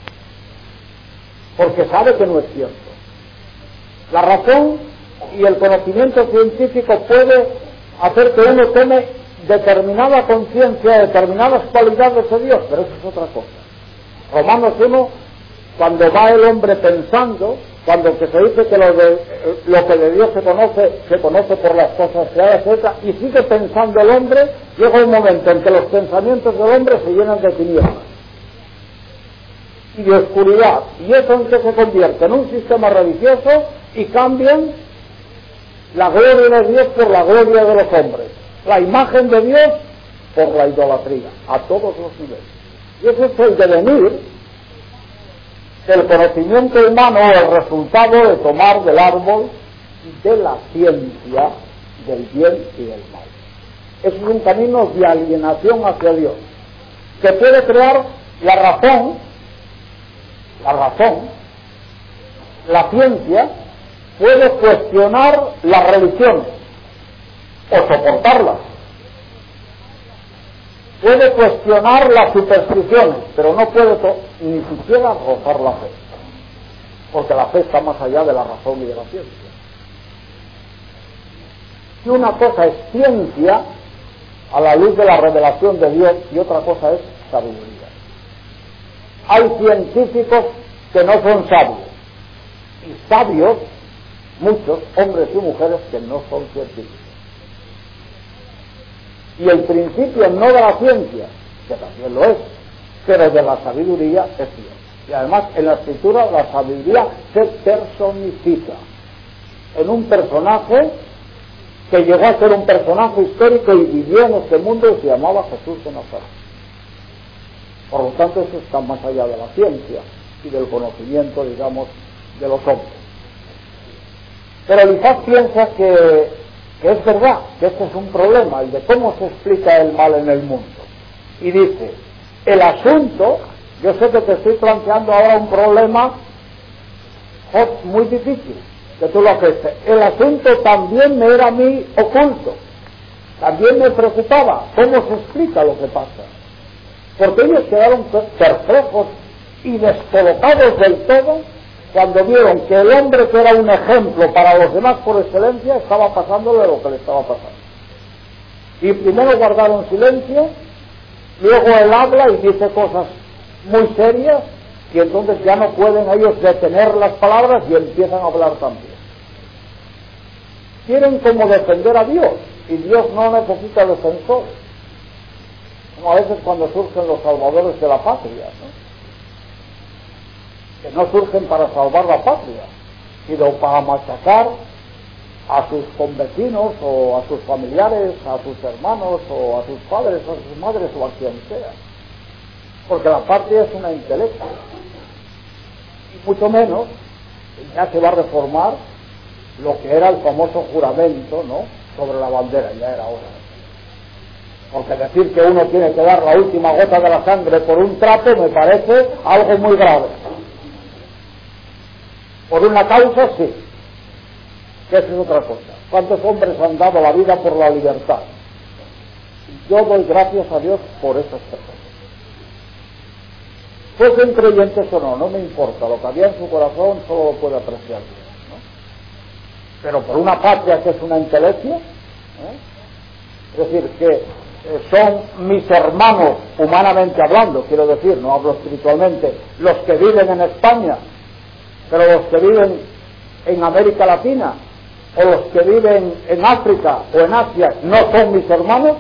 Porque sabe que no es cierto. La razón y el conocimiento científico puede hacer que uno tome determinada conciencia, determinadas cualidades de Dios, pero eso es otra cosa. Romanos uno, cuando va el hombre pensando, cuando que se dice que lo, de, lo que de Dios se conoce, se conoce por las cosas creadas, etcétera, y sigue pensando el hombre, llega un momento en que los pensamientos del hombre se llenan de tinieblas y de oscuridad, y eso en que se convierte en un sistema religioso y cambian la gloria de Dios por la gloria de los hombres, la imagen de Dios por la idolatría, a todos los niveles. Y ese es el devenir El conocimiento humano es el resultado de tomar del árbol de la ciencia del bien y del mal. Eso es un camino de alienación hacia Dios, que puede crear la razón, la razón, la ciencia puede cuestionar las religiones o soportarlas, puede cuestionar las supersticiones, pero no puede ni siquiera rozar la fe, porque la fe está más allá de la razón y de la ciencia. Si una cosa es ciencia a la luz de la revelación de Dios y otra cosa es sabiduría. Hay científicos que no son sabios y sabios, muchos hombres y mujeres que no son científicos. Y el principio no de la ciencia, que también lo es, pero de la sabiduría es Dios. Y además en la escritura la sabiduría se personifica en un personaje que llegó a ser un personaje histórico y vivió en este mundo y se llamaba Jesús de Nazaret. Por lo tanto, eso está más allá de la ciencia y del conocimiento, digamos, de los hombres. Pero Elifaz piensa que, que es verdad, que este es un problema, el de cómo se explica el mal en el mundo. Y dice, el asunto, yo sé que te estoy planteando ahora un problema muy difícil, que tú lo haces. El asunto también me era a mí oculto, también me preocupaba cómo se explica lo que pasa, porque ellos quedaron perplejos y descolocados del todo cuando vieron que el hombre que era un ejemplo para los demás por excelencia estaba pasándole lo que le estaba pasando. Y primero guardaron silencio, luego él habla y dice cosas muy serias, y entonces ya no pueden ellos detener las palabras y empiezan a hablar también. Quieren como defender a Dios, y Dios no necesita defensores, como a veces cuando surgen los salvadores de la patria, ¿no? Que no surgen para salvar la patria, sino para machacar a sus convecinos o a sus familiares, a sus hermanos o a sus padres o a sus madres o a quien sea, porque la patria es una intelecto, y mucho menos ya se va a reformar lo que era el famoso juramento, ¿no?, sobre la bandera. Ya era hora, porque decir que uno tiene que dar la última gota de la sangre por un trapo me parece algo muy grave. Por una causa sí, que eso es otra cosa. ¿Cuántos hombres han dado la vida por la libertad? Yo doy gracias a Dios por esas personas. Fuesen creyentes o no, no me importa, lo que había en su corazón solo lo puede apreciar Dios, ¿no? Pero por una patria que es una entelequia, ¿eh? Es decir, que eh, son mis hermanos humanamente hablando, quiero decir, no hablo espiritualmente, los que viven en España, pero los que viven en América Latina o los que viven en África o en Asia no son mis hermanos.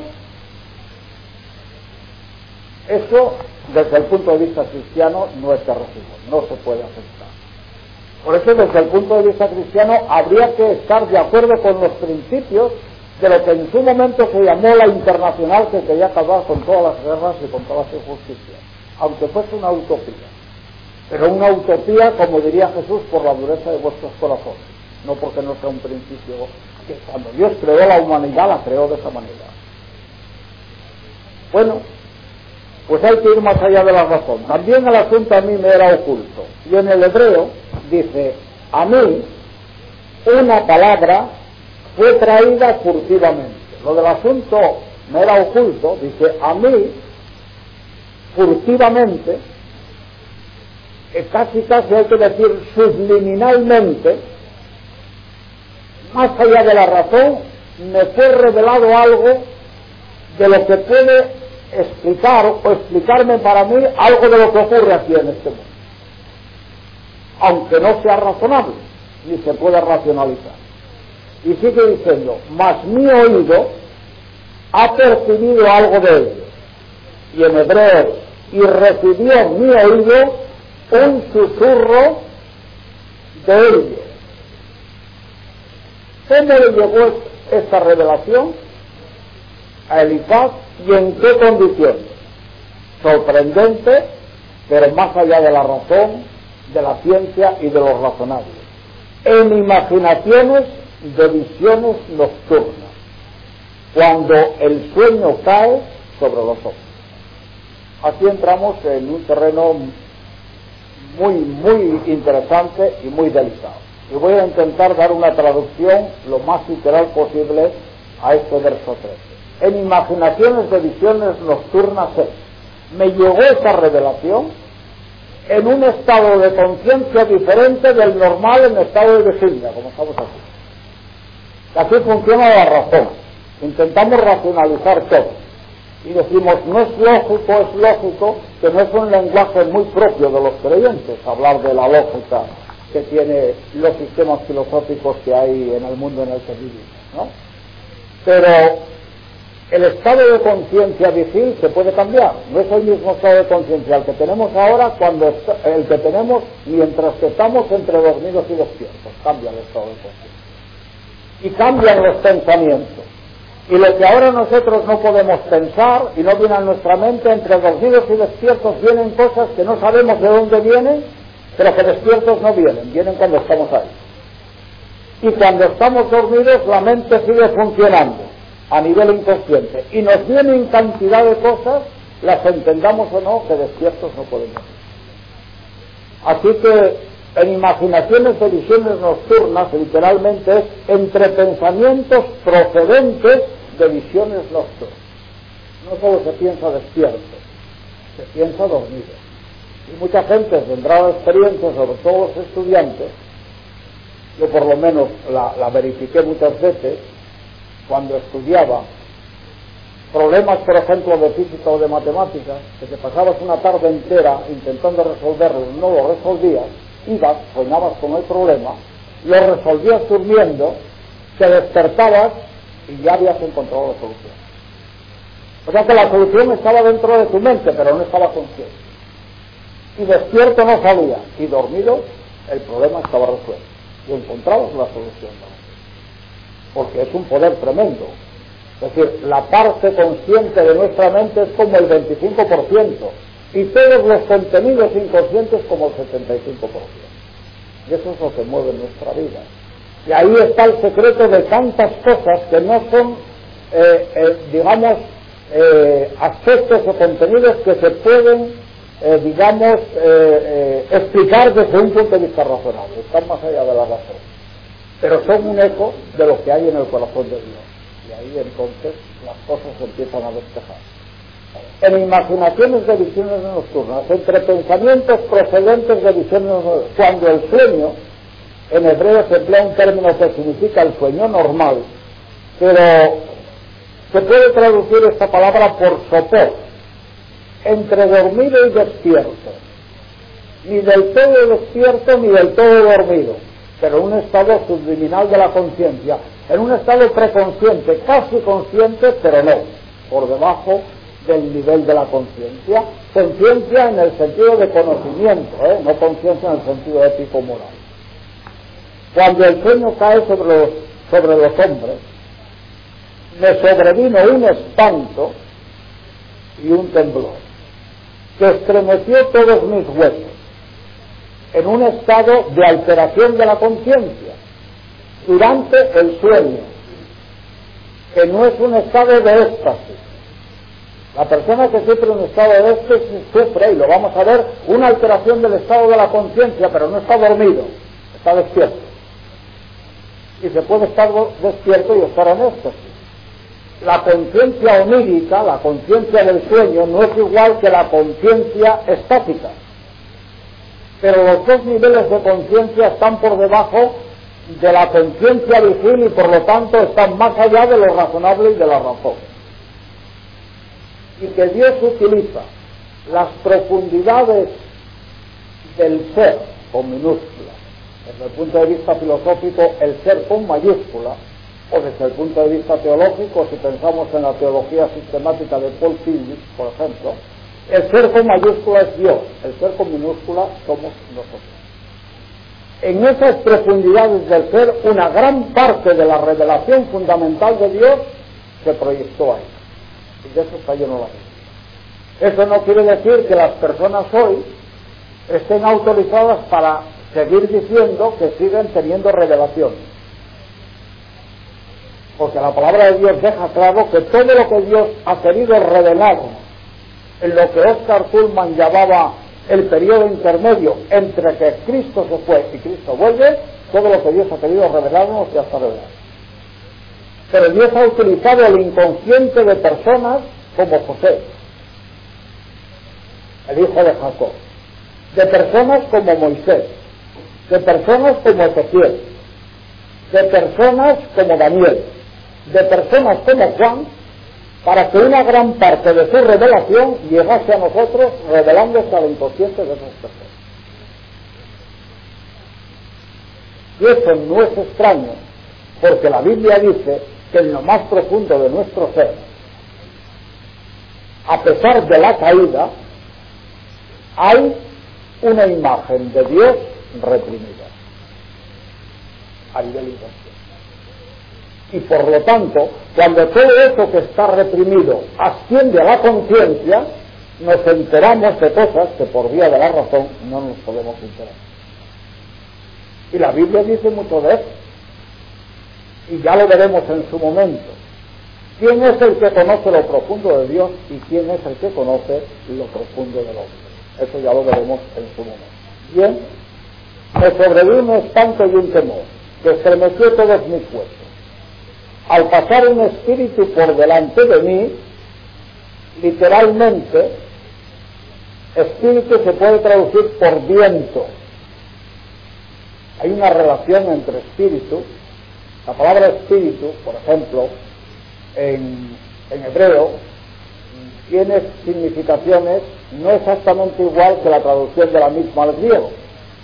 Eso, desde el punto de vista cristiano, no es de recibo, no se puede aceptar. Por eso, desde el punto de vista cristiano, habría que estar de acuerdo con los principios de lo que en su momento se llamó la internacional, que quería acabar con todas las guerras y con todas las injusticias, aunque fuese una utopía. Pero una utopía, como diría Jesús, por la dureza de vuestros corazones, no porque no sea un principio que cuando Dios creó la humanidad la creó de esa manera. Bueno, pues hay que ir más allá de la razón. También el asunto a mí me era oculto, y en el hebreo dice, a mí una palabra fue traída furtivamente. Lo del asunto me era oculto, dice, a mí furtivamente, que casi casi hay que decir subliminalmente, más allá de la razón, me fue revelado algo de lo que puede explicar o explicarme para mí algo de lo que ocurre aquí en este mundo, aunque no sea razonable ni se pueda racionalizar. Y sigue diciendo, mas mi oído ha percibido algo de ello, y en hebreo, y recibió mi oído un susurro de ello. ¿Cómo le llegó esta revelación a Elifaz y en qué condiciones? Sorprendente, pero más allá de la razón de la ciencia y de lo razonable, en imaginaciones de visiones nocturnas, cuando el sueño cae sobre los hombres. Aquí entramos en un terreno muy, muy interesante y muy delicado. Y voy a intentar dar una traducción lo más literal posible a este verso trece. En imaginaciones de visiones nocturnas es, me llegó esa revelación en un estado de conciencia diferente del normal en estado de vigilia, como estamos aquí. Así funciona la razón. Intentamos racionalizar todo. Y decimos, no es lógico, es lógico, que no es un lenguaje muy propio de los creyentes, hablar de la lógica que tiene los sistemas filosóficos que hay en el mundo en el que vivimos, ¿no? Pero el estado de conciencia vigil se puede cambiar, no es el mismo estado de conciencia el que tenemos ahora cuando está, el que tenemos mientras que estamos entre dormidos y despiertos, cambia el estado de conciencia. Y cambian los pensamientos. Y lo que ahora nosotros no podemos pensar y no viene a nuestra mente, entre dormidos y despiertos vienen cosas que no sabemos de dónde vienen, pero que despiertos no vienen, vienen cuando estamos ahí. Y cuando estamos dormidos la mente sigue funcionando a nivel inconsciente y nos vienen cantidad de cosas, las entendamos o no, que despiertos no podemos ver. Así que en imaginaciones de visiones nocturnas, literalmente es entre pensamientos procedentes de visiones nocturnas. No solo se piensa despierto, se piensa dormido. Y mucha gente tendrá la experiencia, sobre todo los estudiantes, yo por lo menos la, la verifiqué muchas veces, cuando estudiaba problemas, por ejemplo, de física o de matemáticas, que te pasabas una tarde entera intentando resolverlos, no lo resolvías, ibas, soñabas con el problema, lo resolvías durmiendo, te despertabas y ya habías encontrado la solución. O sea que la solución estaba dentro de tu mente, pero no estaba consciente. Y despierto no salía, y dormido el problema estaba resuelto. Y encontrabas la solución. Porque es un poder tremendo. Es decir, la parte consciente de nuestra mente es como el veinticinco por ciento. Y todos los contenidos inconscientes como el setenta y cinco por ciento. Y eso es lo que mueve nuestra vida. Y ahí está el secreto de tantas cosas que no son, eh, eh, digamos, eh, aspectos o contenidos que se pueden, eh, digamos, eh, eh, explicar desde un punto de vista razonable. Están más allá de la razón. Pero son un eco de lo que hay en el corazón de Dios. Y ahí entonces las cosas se empiezan a despejar. En imaginaciones de visiones nocturnas, entre pensamientos procedentes de visiones nocturnas, cuando el sueño, en hebreo se emplea un término que significa el sueño normal, pero se puede traducir esta palabra por sopor, entre dormido y despierto, ni del todo despierto ni del todo dormido, pero en un estado subliminal de la conciencia, en un estado preconsciente, casi consciente, pero no, por debajo del nivel de la conciencia, conciencia en el sentido de conocimiento, ¿eh? No conciencia en el sentido ético moral. Cuando el sueño cae sobre los, sobre los hombres, me sobrevino un espanto y un temblor, que estremeció todos mis huesos, en un estado de alteración de la conciencia, durante el sueño, que no es un estado de éxtasis. La persona que sufre un estado de éxtasis sufre, y lo vamos a ver, una alteración del estado de la conciencia, pero no está dormido, está despierto. Y se puede estar despierto y estar en éxtasis. La conciencia onírica, la conciencia del sueño, no es igual que la conciencia estática. Pero los dos niveles de conciencia están por debajo de la conciencia vigil y por lo tanto están más allá de lo razonable y de la razón. Y que Dios utiliza las profundidades del ser con minúscula, desde el punto de vista filosófico el ser con mayúscula, o desde el punto de vista teológico, si pensamos en la teología sistemática de Paul Tillich, por ejemplo, el ser con mayúscula es Dios, el ser con minúscula somos nosotros. En esas profundidades del ser, una gran parte de la revelación fundamental de Dios se proyectó ahí. Y de eso está lleno la vida. Eso no quiere decir que las personas hoy estén autorizadas para seguir diciendo que siguen teniendo revelación. Porque la palabra de Dios deja claro que todo lo que Dios ha querido revelar en lo que Oscar Cullmann llamaba el periodo intermedio entre que Cristo se fue y Cristo vuelve, todo lo que Dios ha querido revelarnos ya está revelado. Pero Dios ha utilizado el inconsciente de personas como José, el hijo de Jacob, de personas como Moisés, de personas como Ezequiel, de personas como Daniel, de personas como Juan, para que una gran parte de su revelación llegase a nosotros revelándose al inconsciente de esas personas. Y eso no es extraño, porque la Biblia dice que en lo más profundo de nuestro ser, a pesar de la caída, hay una imagen de Dios reprimida a nivel inconsciente. Y por lo tanto, cuando todo eso que está reprimido asciende a la conciencia, nos enteramos de cosas que por vía de la razón no nos podemos enterar. Y la Biblia dice mucho de eso. Y ya lo veremos en su momento. ¿Quién es el que conoce lo profundo de Dios y quién es el que conoce lo profundo del hombre? Eso ya lo veremos en su momento. Bien, me sobrevino un espanto y un temor que estremeció todos mis huesos. Al pasar un espíritu por delante de mí, literalmente, espíritu se puede traducir por viento. Hay una relación entre espíritu. La palabra espíritu, por ejemplo, en, en hebreo, tiene significaciones no exactamente igual que la traducción de la misma al griego.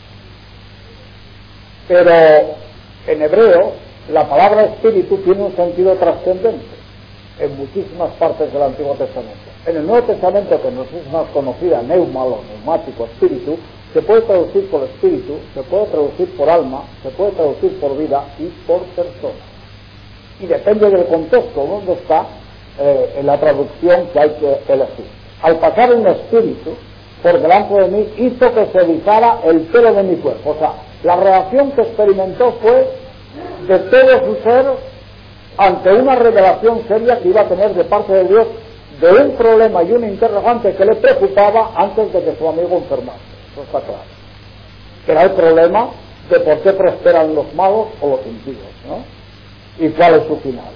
Pero en hebreo, la palabra espíritu tiene un sentido trascendente en muchísimas partes del Antiguo Testamento. En el Nuevo Testamento, que nos es más conocida, neuma o neumático, espíritu, se puede traducir por espíritu, se puede traducir por alma, se puede traducir por vida y por persona. Y depende del contexto donde está eh, en la traducción que hay que elegir. Al pasar un espíritu por delante de mí, hizo que se erizara el pelo de mi cuerpo. O sea, la reacción que experimentó fue de todo su ser ante una revelación seria que iba a tener de parte de Dios de un problema y un interrogante que le preocupaba antes de que su amigo enfermase. Eso está claro. Que era el problema de por qué prosperan los malos o los impíos, ¿no? Y cuál es su final.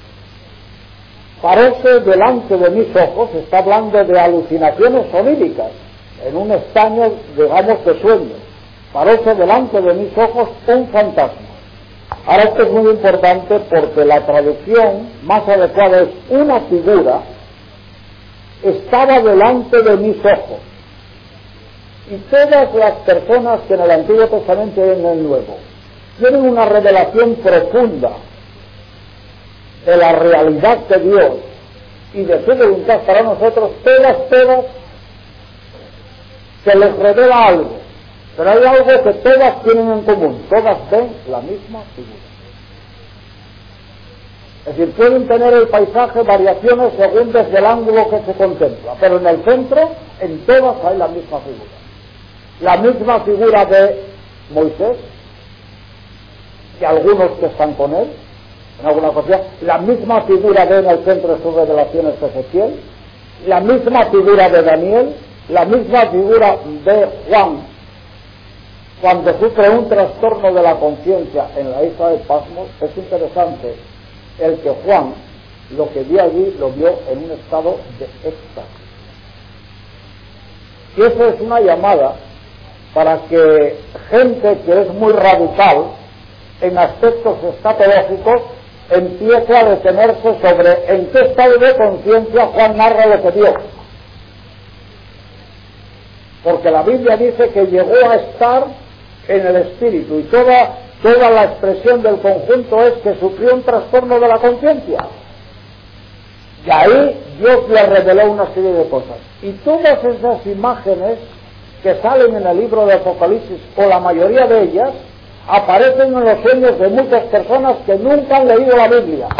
Parece delante de mis ojos, está hablando de alucinaciones oníricas, en un estaño, digamos, de sueño. Parece delante de mis ojos un fantasma. Ahora esto es muy importante porque la traducción más adecuada es una figura estaba delante de mis ojos. Y todas las personas que en el Antiguo Testamento y en el Nuevo tienen una revelación profunda de la realidad de Dios y de su voluntad para nosotros, todas, todas, se les revela algo. Pero hay algo que todas tienen en común, todas ven la misma figura. Es decir, pueden tener el paisaje variaciones según desde el ángulo que se contempla, pero en el centro, en todas hay la misma figura. La misma figura de Moisés, y algunos que están con él, en alguna ocasión, la misma figura de en el centro de sus revelaciones de Ezequiel, la misma figura de Daniel, la misma figura de Juan, cuando sufre un trastorno de la conciencia en la isla de Patmos. Es interesante el que Juan lo que vio allí lo vio en un estado de éxtasis. Y eso es una llamada para que gente que es muy radical en aspectos escatológicos empiece a detenerse sobre en qué estado de conciencia Juan narra lo que vio. Porque la Biblia dice que llegó a estar en el espíritu y toda, toda la expresión del conjunto es que sufrió un trastorno de la conciencia. Y ahí Dios le reveló una serie de cosas. Y todas esas imágenes que salen en el libro de Apocalipsis, o la mayoría de ellas, aparecen en los sueños de muchas personas que nunca han leído la Biblia.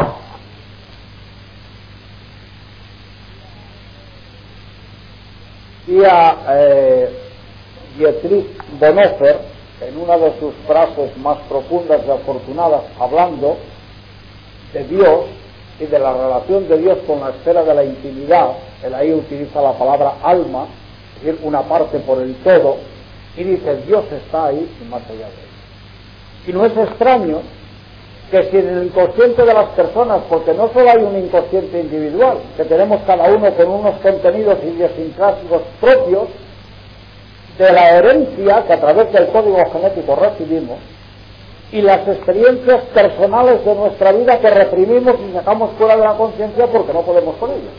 Y a, eh, Dietrich Bonhoeffer, en una de sus frases más profundas y afortunadas, hablando de Dios y de la relación de Dios con la esfera de la intimidad, él ahí utiliza la palabra alma, es decir, una parte por el todo, y dice, Dios está ahí y más allá de él. Y no es extraño que si en el inconsciente de las personas, porque no solo hay un inconsciente individual, que tenemos cada uno con unos contenidos idiosincrásicos propios, de la herencia que a través del código genético recibimos, y las experiencias personales de nuestra vida que reprimimos y sacamos fuera de la conciencia porque no podemos con ellas,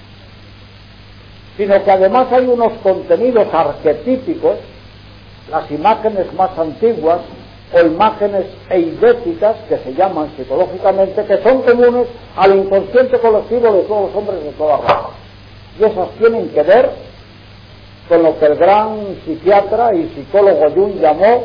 sino que además hay unos contenidos arquetípicos, las imágenes más antiguas o imágenes eidéticas que se llaman psicológicamente, que son comunes al inconsciente colectivo de todos los hombres de toda raza, y esas tienen que ver con lo que el gran psiquiatra y psicólogo Jung llamó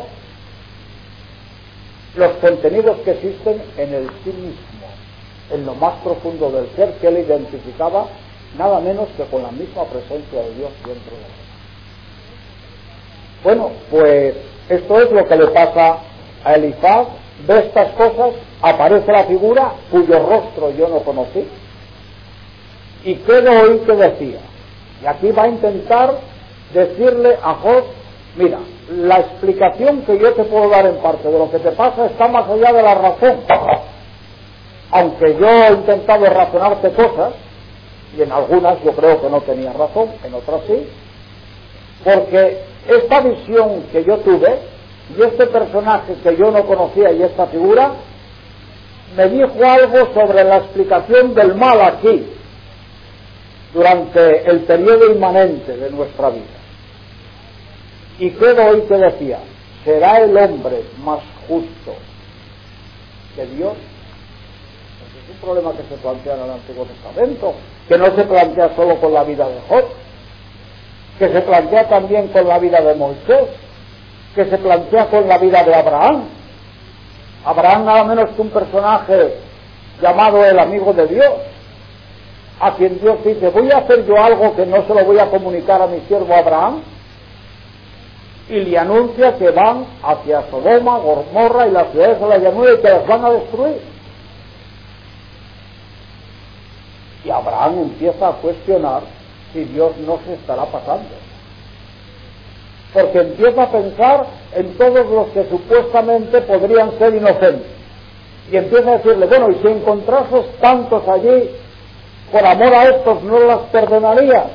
los contenidos que existen en el sí mismo, en lo más profundo del ser, que él identificaba nada menos que con la misma presencia de Dios dentro de él. Bueno, pues esto es lo que le pasa a Elifaz. Ve estas cosas, aparece la figura cuyo rostro yo no conocí, y qué oí que decía. Y aquí va a intentar decirle a Job, mira, la explicación que yo te puedo dar en parte de lo que te pasa está más allá de la razón, aunque yo he intentado razonarte cosas, y en algunas yo creo que no tenía razón, en otras sí, porque esta visión que yo tuve, y este personaje que yo no conocía y esta figura, me dijo algo sobre la explicación del mal aquí, durante el periodo inmanente de nuestra vida. Y quedó hoy que decía, ¿será el hombre más justo que Dios? Ese es un problema que se plantea en el Antiguo Testamento, que no se plantea solo con la vida de Job, que se plantea también con la vida de Moisés, que se plantea con la vida de Abraham. Abraham nada menos que un personaje llamado el amigo de Dios, a quien Dios dice, voy a hacer yo algo que no se lo voy a comunicar a mi siervo Abraham, y le anuncia que van hacia Sodoma, Gomorra y las ciudades de la llanura y que las van a destruir. Y Abraham empieza a cuestionar si Dios no se estará pasando, porque empieza a pensar en todos los que supuestamente podrían ser inocentes, y empieza a decirle, bueno, y si encontrases tantos allí, por amor a estos no las perdonarías.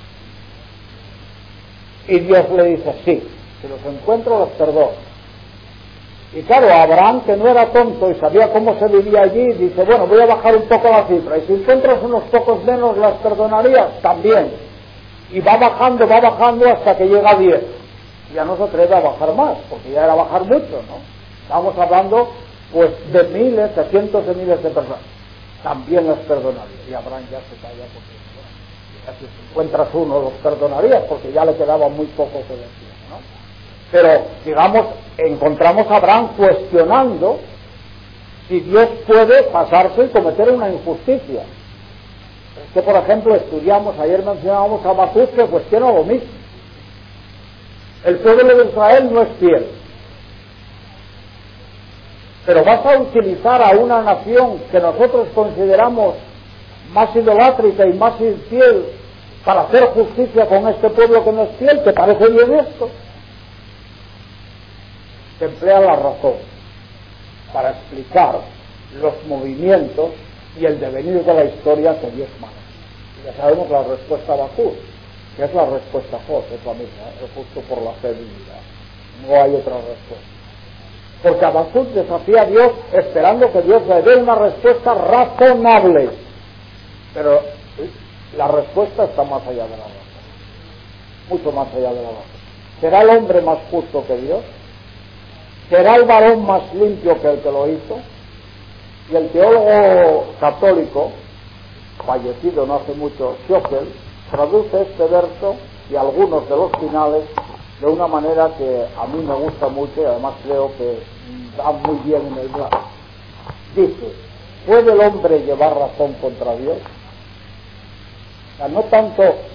Y Dios le dice, sí, si los encuentro los perdono. Y claro, Abraham, que no era tonto y sabía cómo se vivía allí, dice, bueno, voy a bajar un poco la cifra, y si encuentras unos pocos menos las perdonarías, también. Y va bajando, va bajando hasta que llega a diez. Ya no se atreve a bajar más, porque ya era bajar mucho, ¿no? Estamos hablando, pues, de miles, de cientos de miles de personas. También las perdonaría. Y Abraham ya se calla porque, bueno, si encuentras uno los perdonarías, porque ya le quedaba muy poco que decir, ¿no? Pero, digamos, encontramos a Abraham cuestionando si Dios puede pasarse y cometer una injusticia. Es que, por ejemplo, estudiamos, ayer mencionábamos a Habacuc, que cuestiona lo mismo. El pueblo de Israel no es fiel, pero vas a utilizar a una nación que nosotros consideramos más idolátrica y más infiel para hacer justicia con este pueblo que no es fiel. ¿Te parece bien esto? Se emplea la razón para explicar los movimientos y el devenir de la historia que Dios manda. Y ya sabemos la respuesta a Habacuc, que es la respuesta a Job, es la misma, es justo por la fe divina. No hay otra respuesta. Porque Habacuc desafía a Dios esperando que Dios le dé una respuesta razonable. Pero la respuesta está más allá de la razón. Mucho más allá de la razón. ¿Será el hombre más justo que Dios? ¿Será el varón más limpio que el que lo hizo? Y el teólogo católico, fallecido no hace mucho, Schockel, traduce este verso y algunos de los finales de una manera que a mí me gusta mucho y además creo que da muy bien en el brazo. Dice, ¿puede el hombre llevar razón contra Dios? O sea, no tanto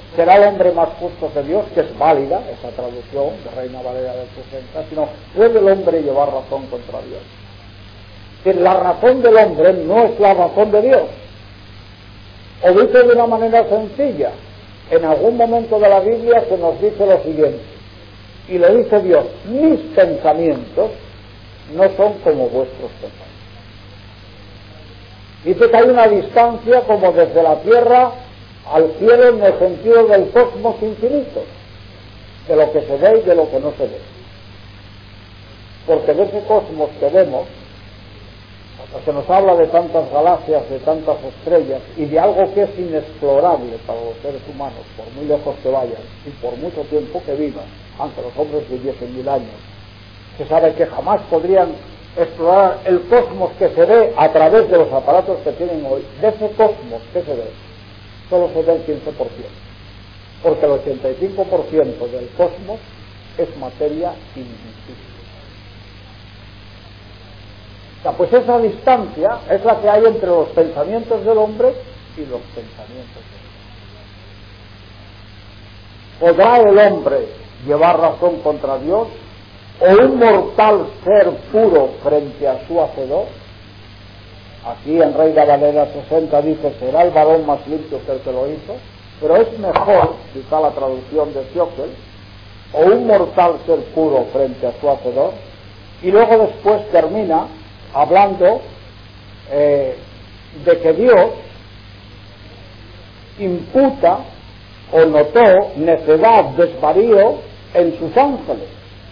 será el hombre más justo que Dios, que es válida, esa traducción de Reina Valera del sesenta, sino puede el hombre llevar razón contra Dios. Que la razón del hombre no es la razón de Dios. O dice de una manera sencilla, en algún momento de la Biblia se nos dice lo siguiente, y le dice Dios, mis pensamientos no son como vuestros pensamientos. Dice que hay una distancia como desde la tierra al cielo en el sentido del cosmos infinito, de lo que se ve y de lo que no se ve. Porque de ese cosmos que vemos, se nos habla de tantas galaxias, de tantas estrellas y de algo que es inexplorable para los seres humanos, por muy lejos que vayan y por mucho tiempo que vivan, aunque los hombres viviesen mil años, se sabe que jamás podrían explorar el cosmos que se ve a través de los aparatos que tienen hoy. De ese cosmos que se ve, solo se ve el quince por ciento, porque el ochenta y cinco por ciento del cosmos es materia invisible. O sea, pues esa distancia es la que hay entre los pensamientos del hombre y los pensamientos de Dios. ¿Podrá el hombre llevar razón contra Dios? ¿O un mortal ser puro frente a su hacedor? Aquí en Reina Valera sesenta dice, será el varón más limpio que el que lo hizo, pero es mejor, quizá la traducción de Siokel, o un mortal ser puro frente a su hacedor, y luego después termina hablando eh, de que Dios imputa o notó necedad, desvarío en sus ángeles,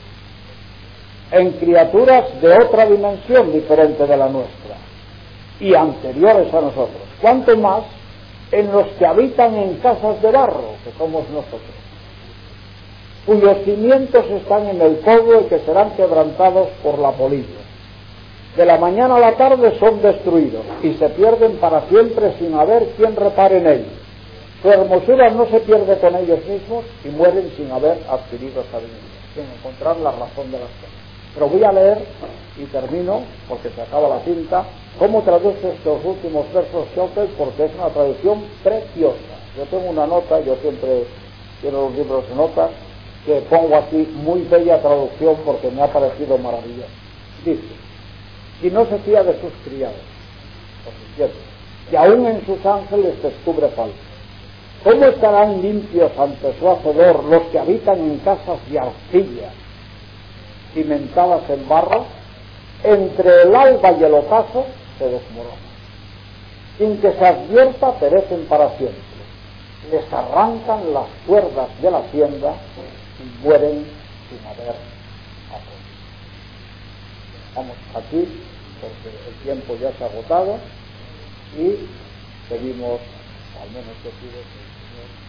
en criaturas de otra dimensión diferente de la nuestra y anteriores a nosotros, cuanto más en los que habitan en casas de barro, que somos nosotros, cuyos cimientos están en el polvo y que serán quebrantados por la polilla. De la mañana a la tarde son destruidos y se pierden para siempre sin haber quien repare en ellos. Su hermosura no se pierde con ellos mismos y mueren sin haber adquirido sabiduría, sin encontrar la razón de las cosas. Pero voy a leer, y termino, porque se acaba la cinta, cómo traduce estos últimos versos Schoenberg, porque es una traducción preciosa. Yo tengo una nota, yo siempre quiero los libros de notas, que pongo aquí, muy bella traducción, porque me ha parecido maravillosa. Dice, y no se fía de sus criados, por cierto, que aún en sus ángeles descubre falta. ¿Cómo estarán limpios ante su hacedor los que habitan en casas de arcilla, cimentadas en barro? Entre el alba y el ocaso se desmoronan. Sin que se advierta, perecen para siempre. Les arrancan las cuerdas de la tienda y mueren sin haber aprendido. Vamos aquí, porque el tiempo ya se ha agotado, y seguimos, al menos que pido que el Señor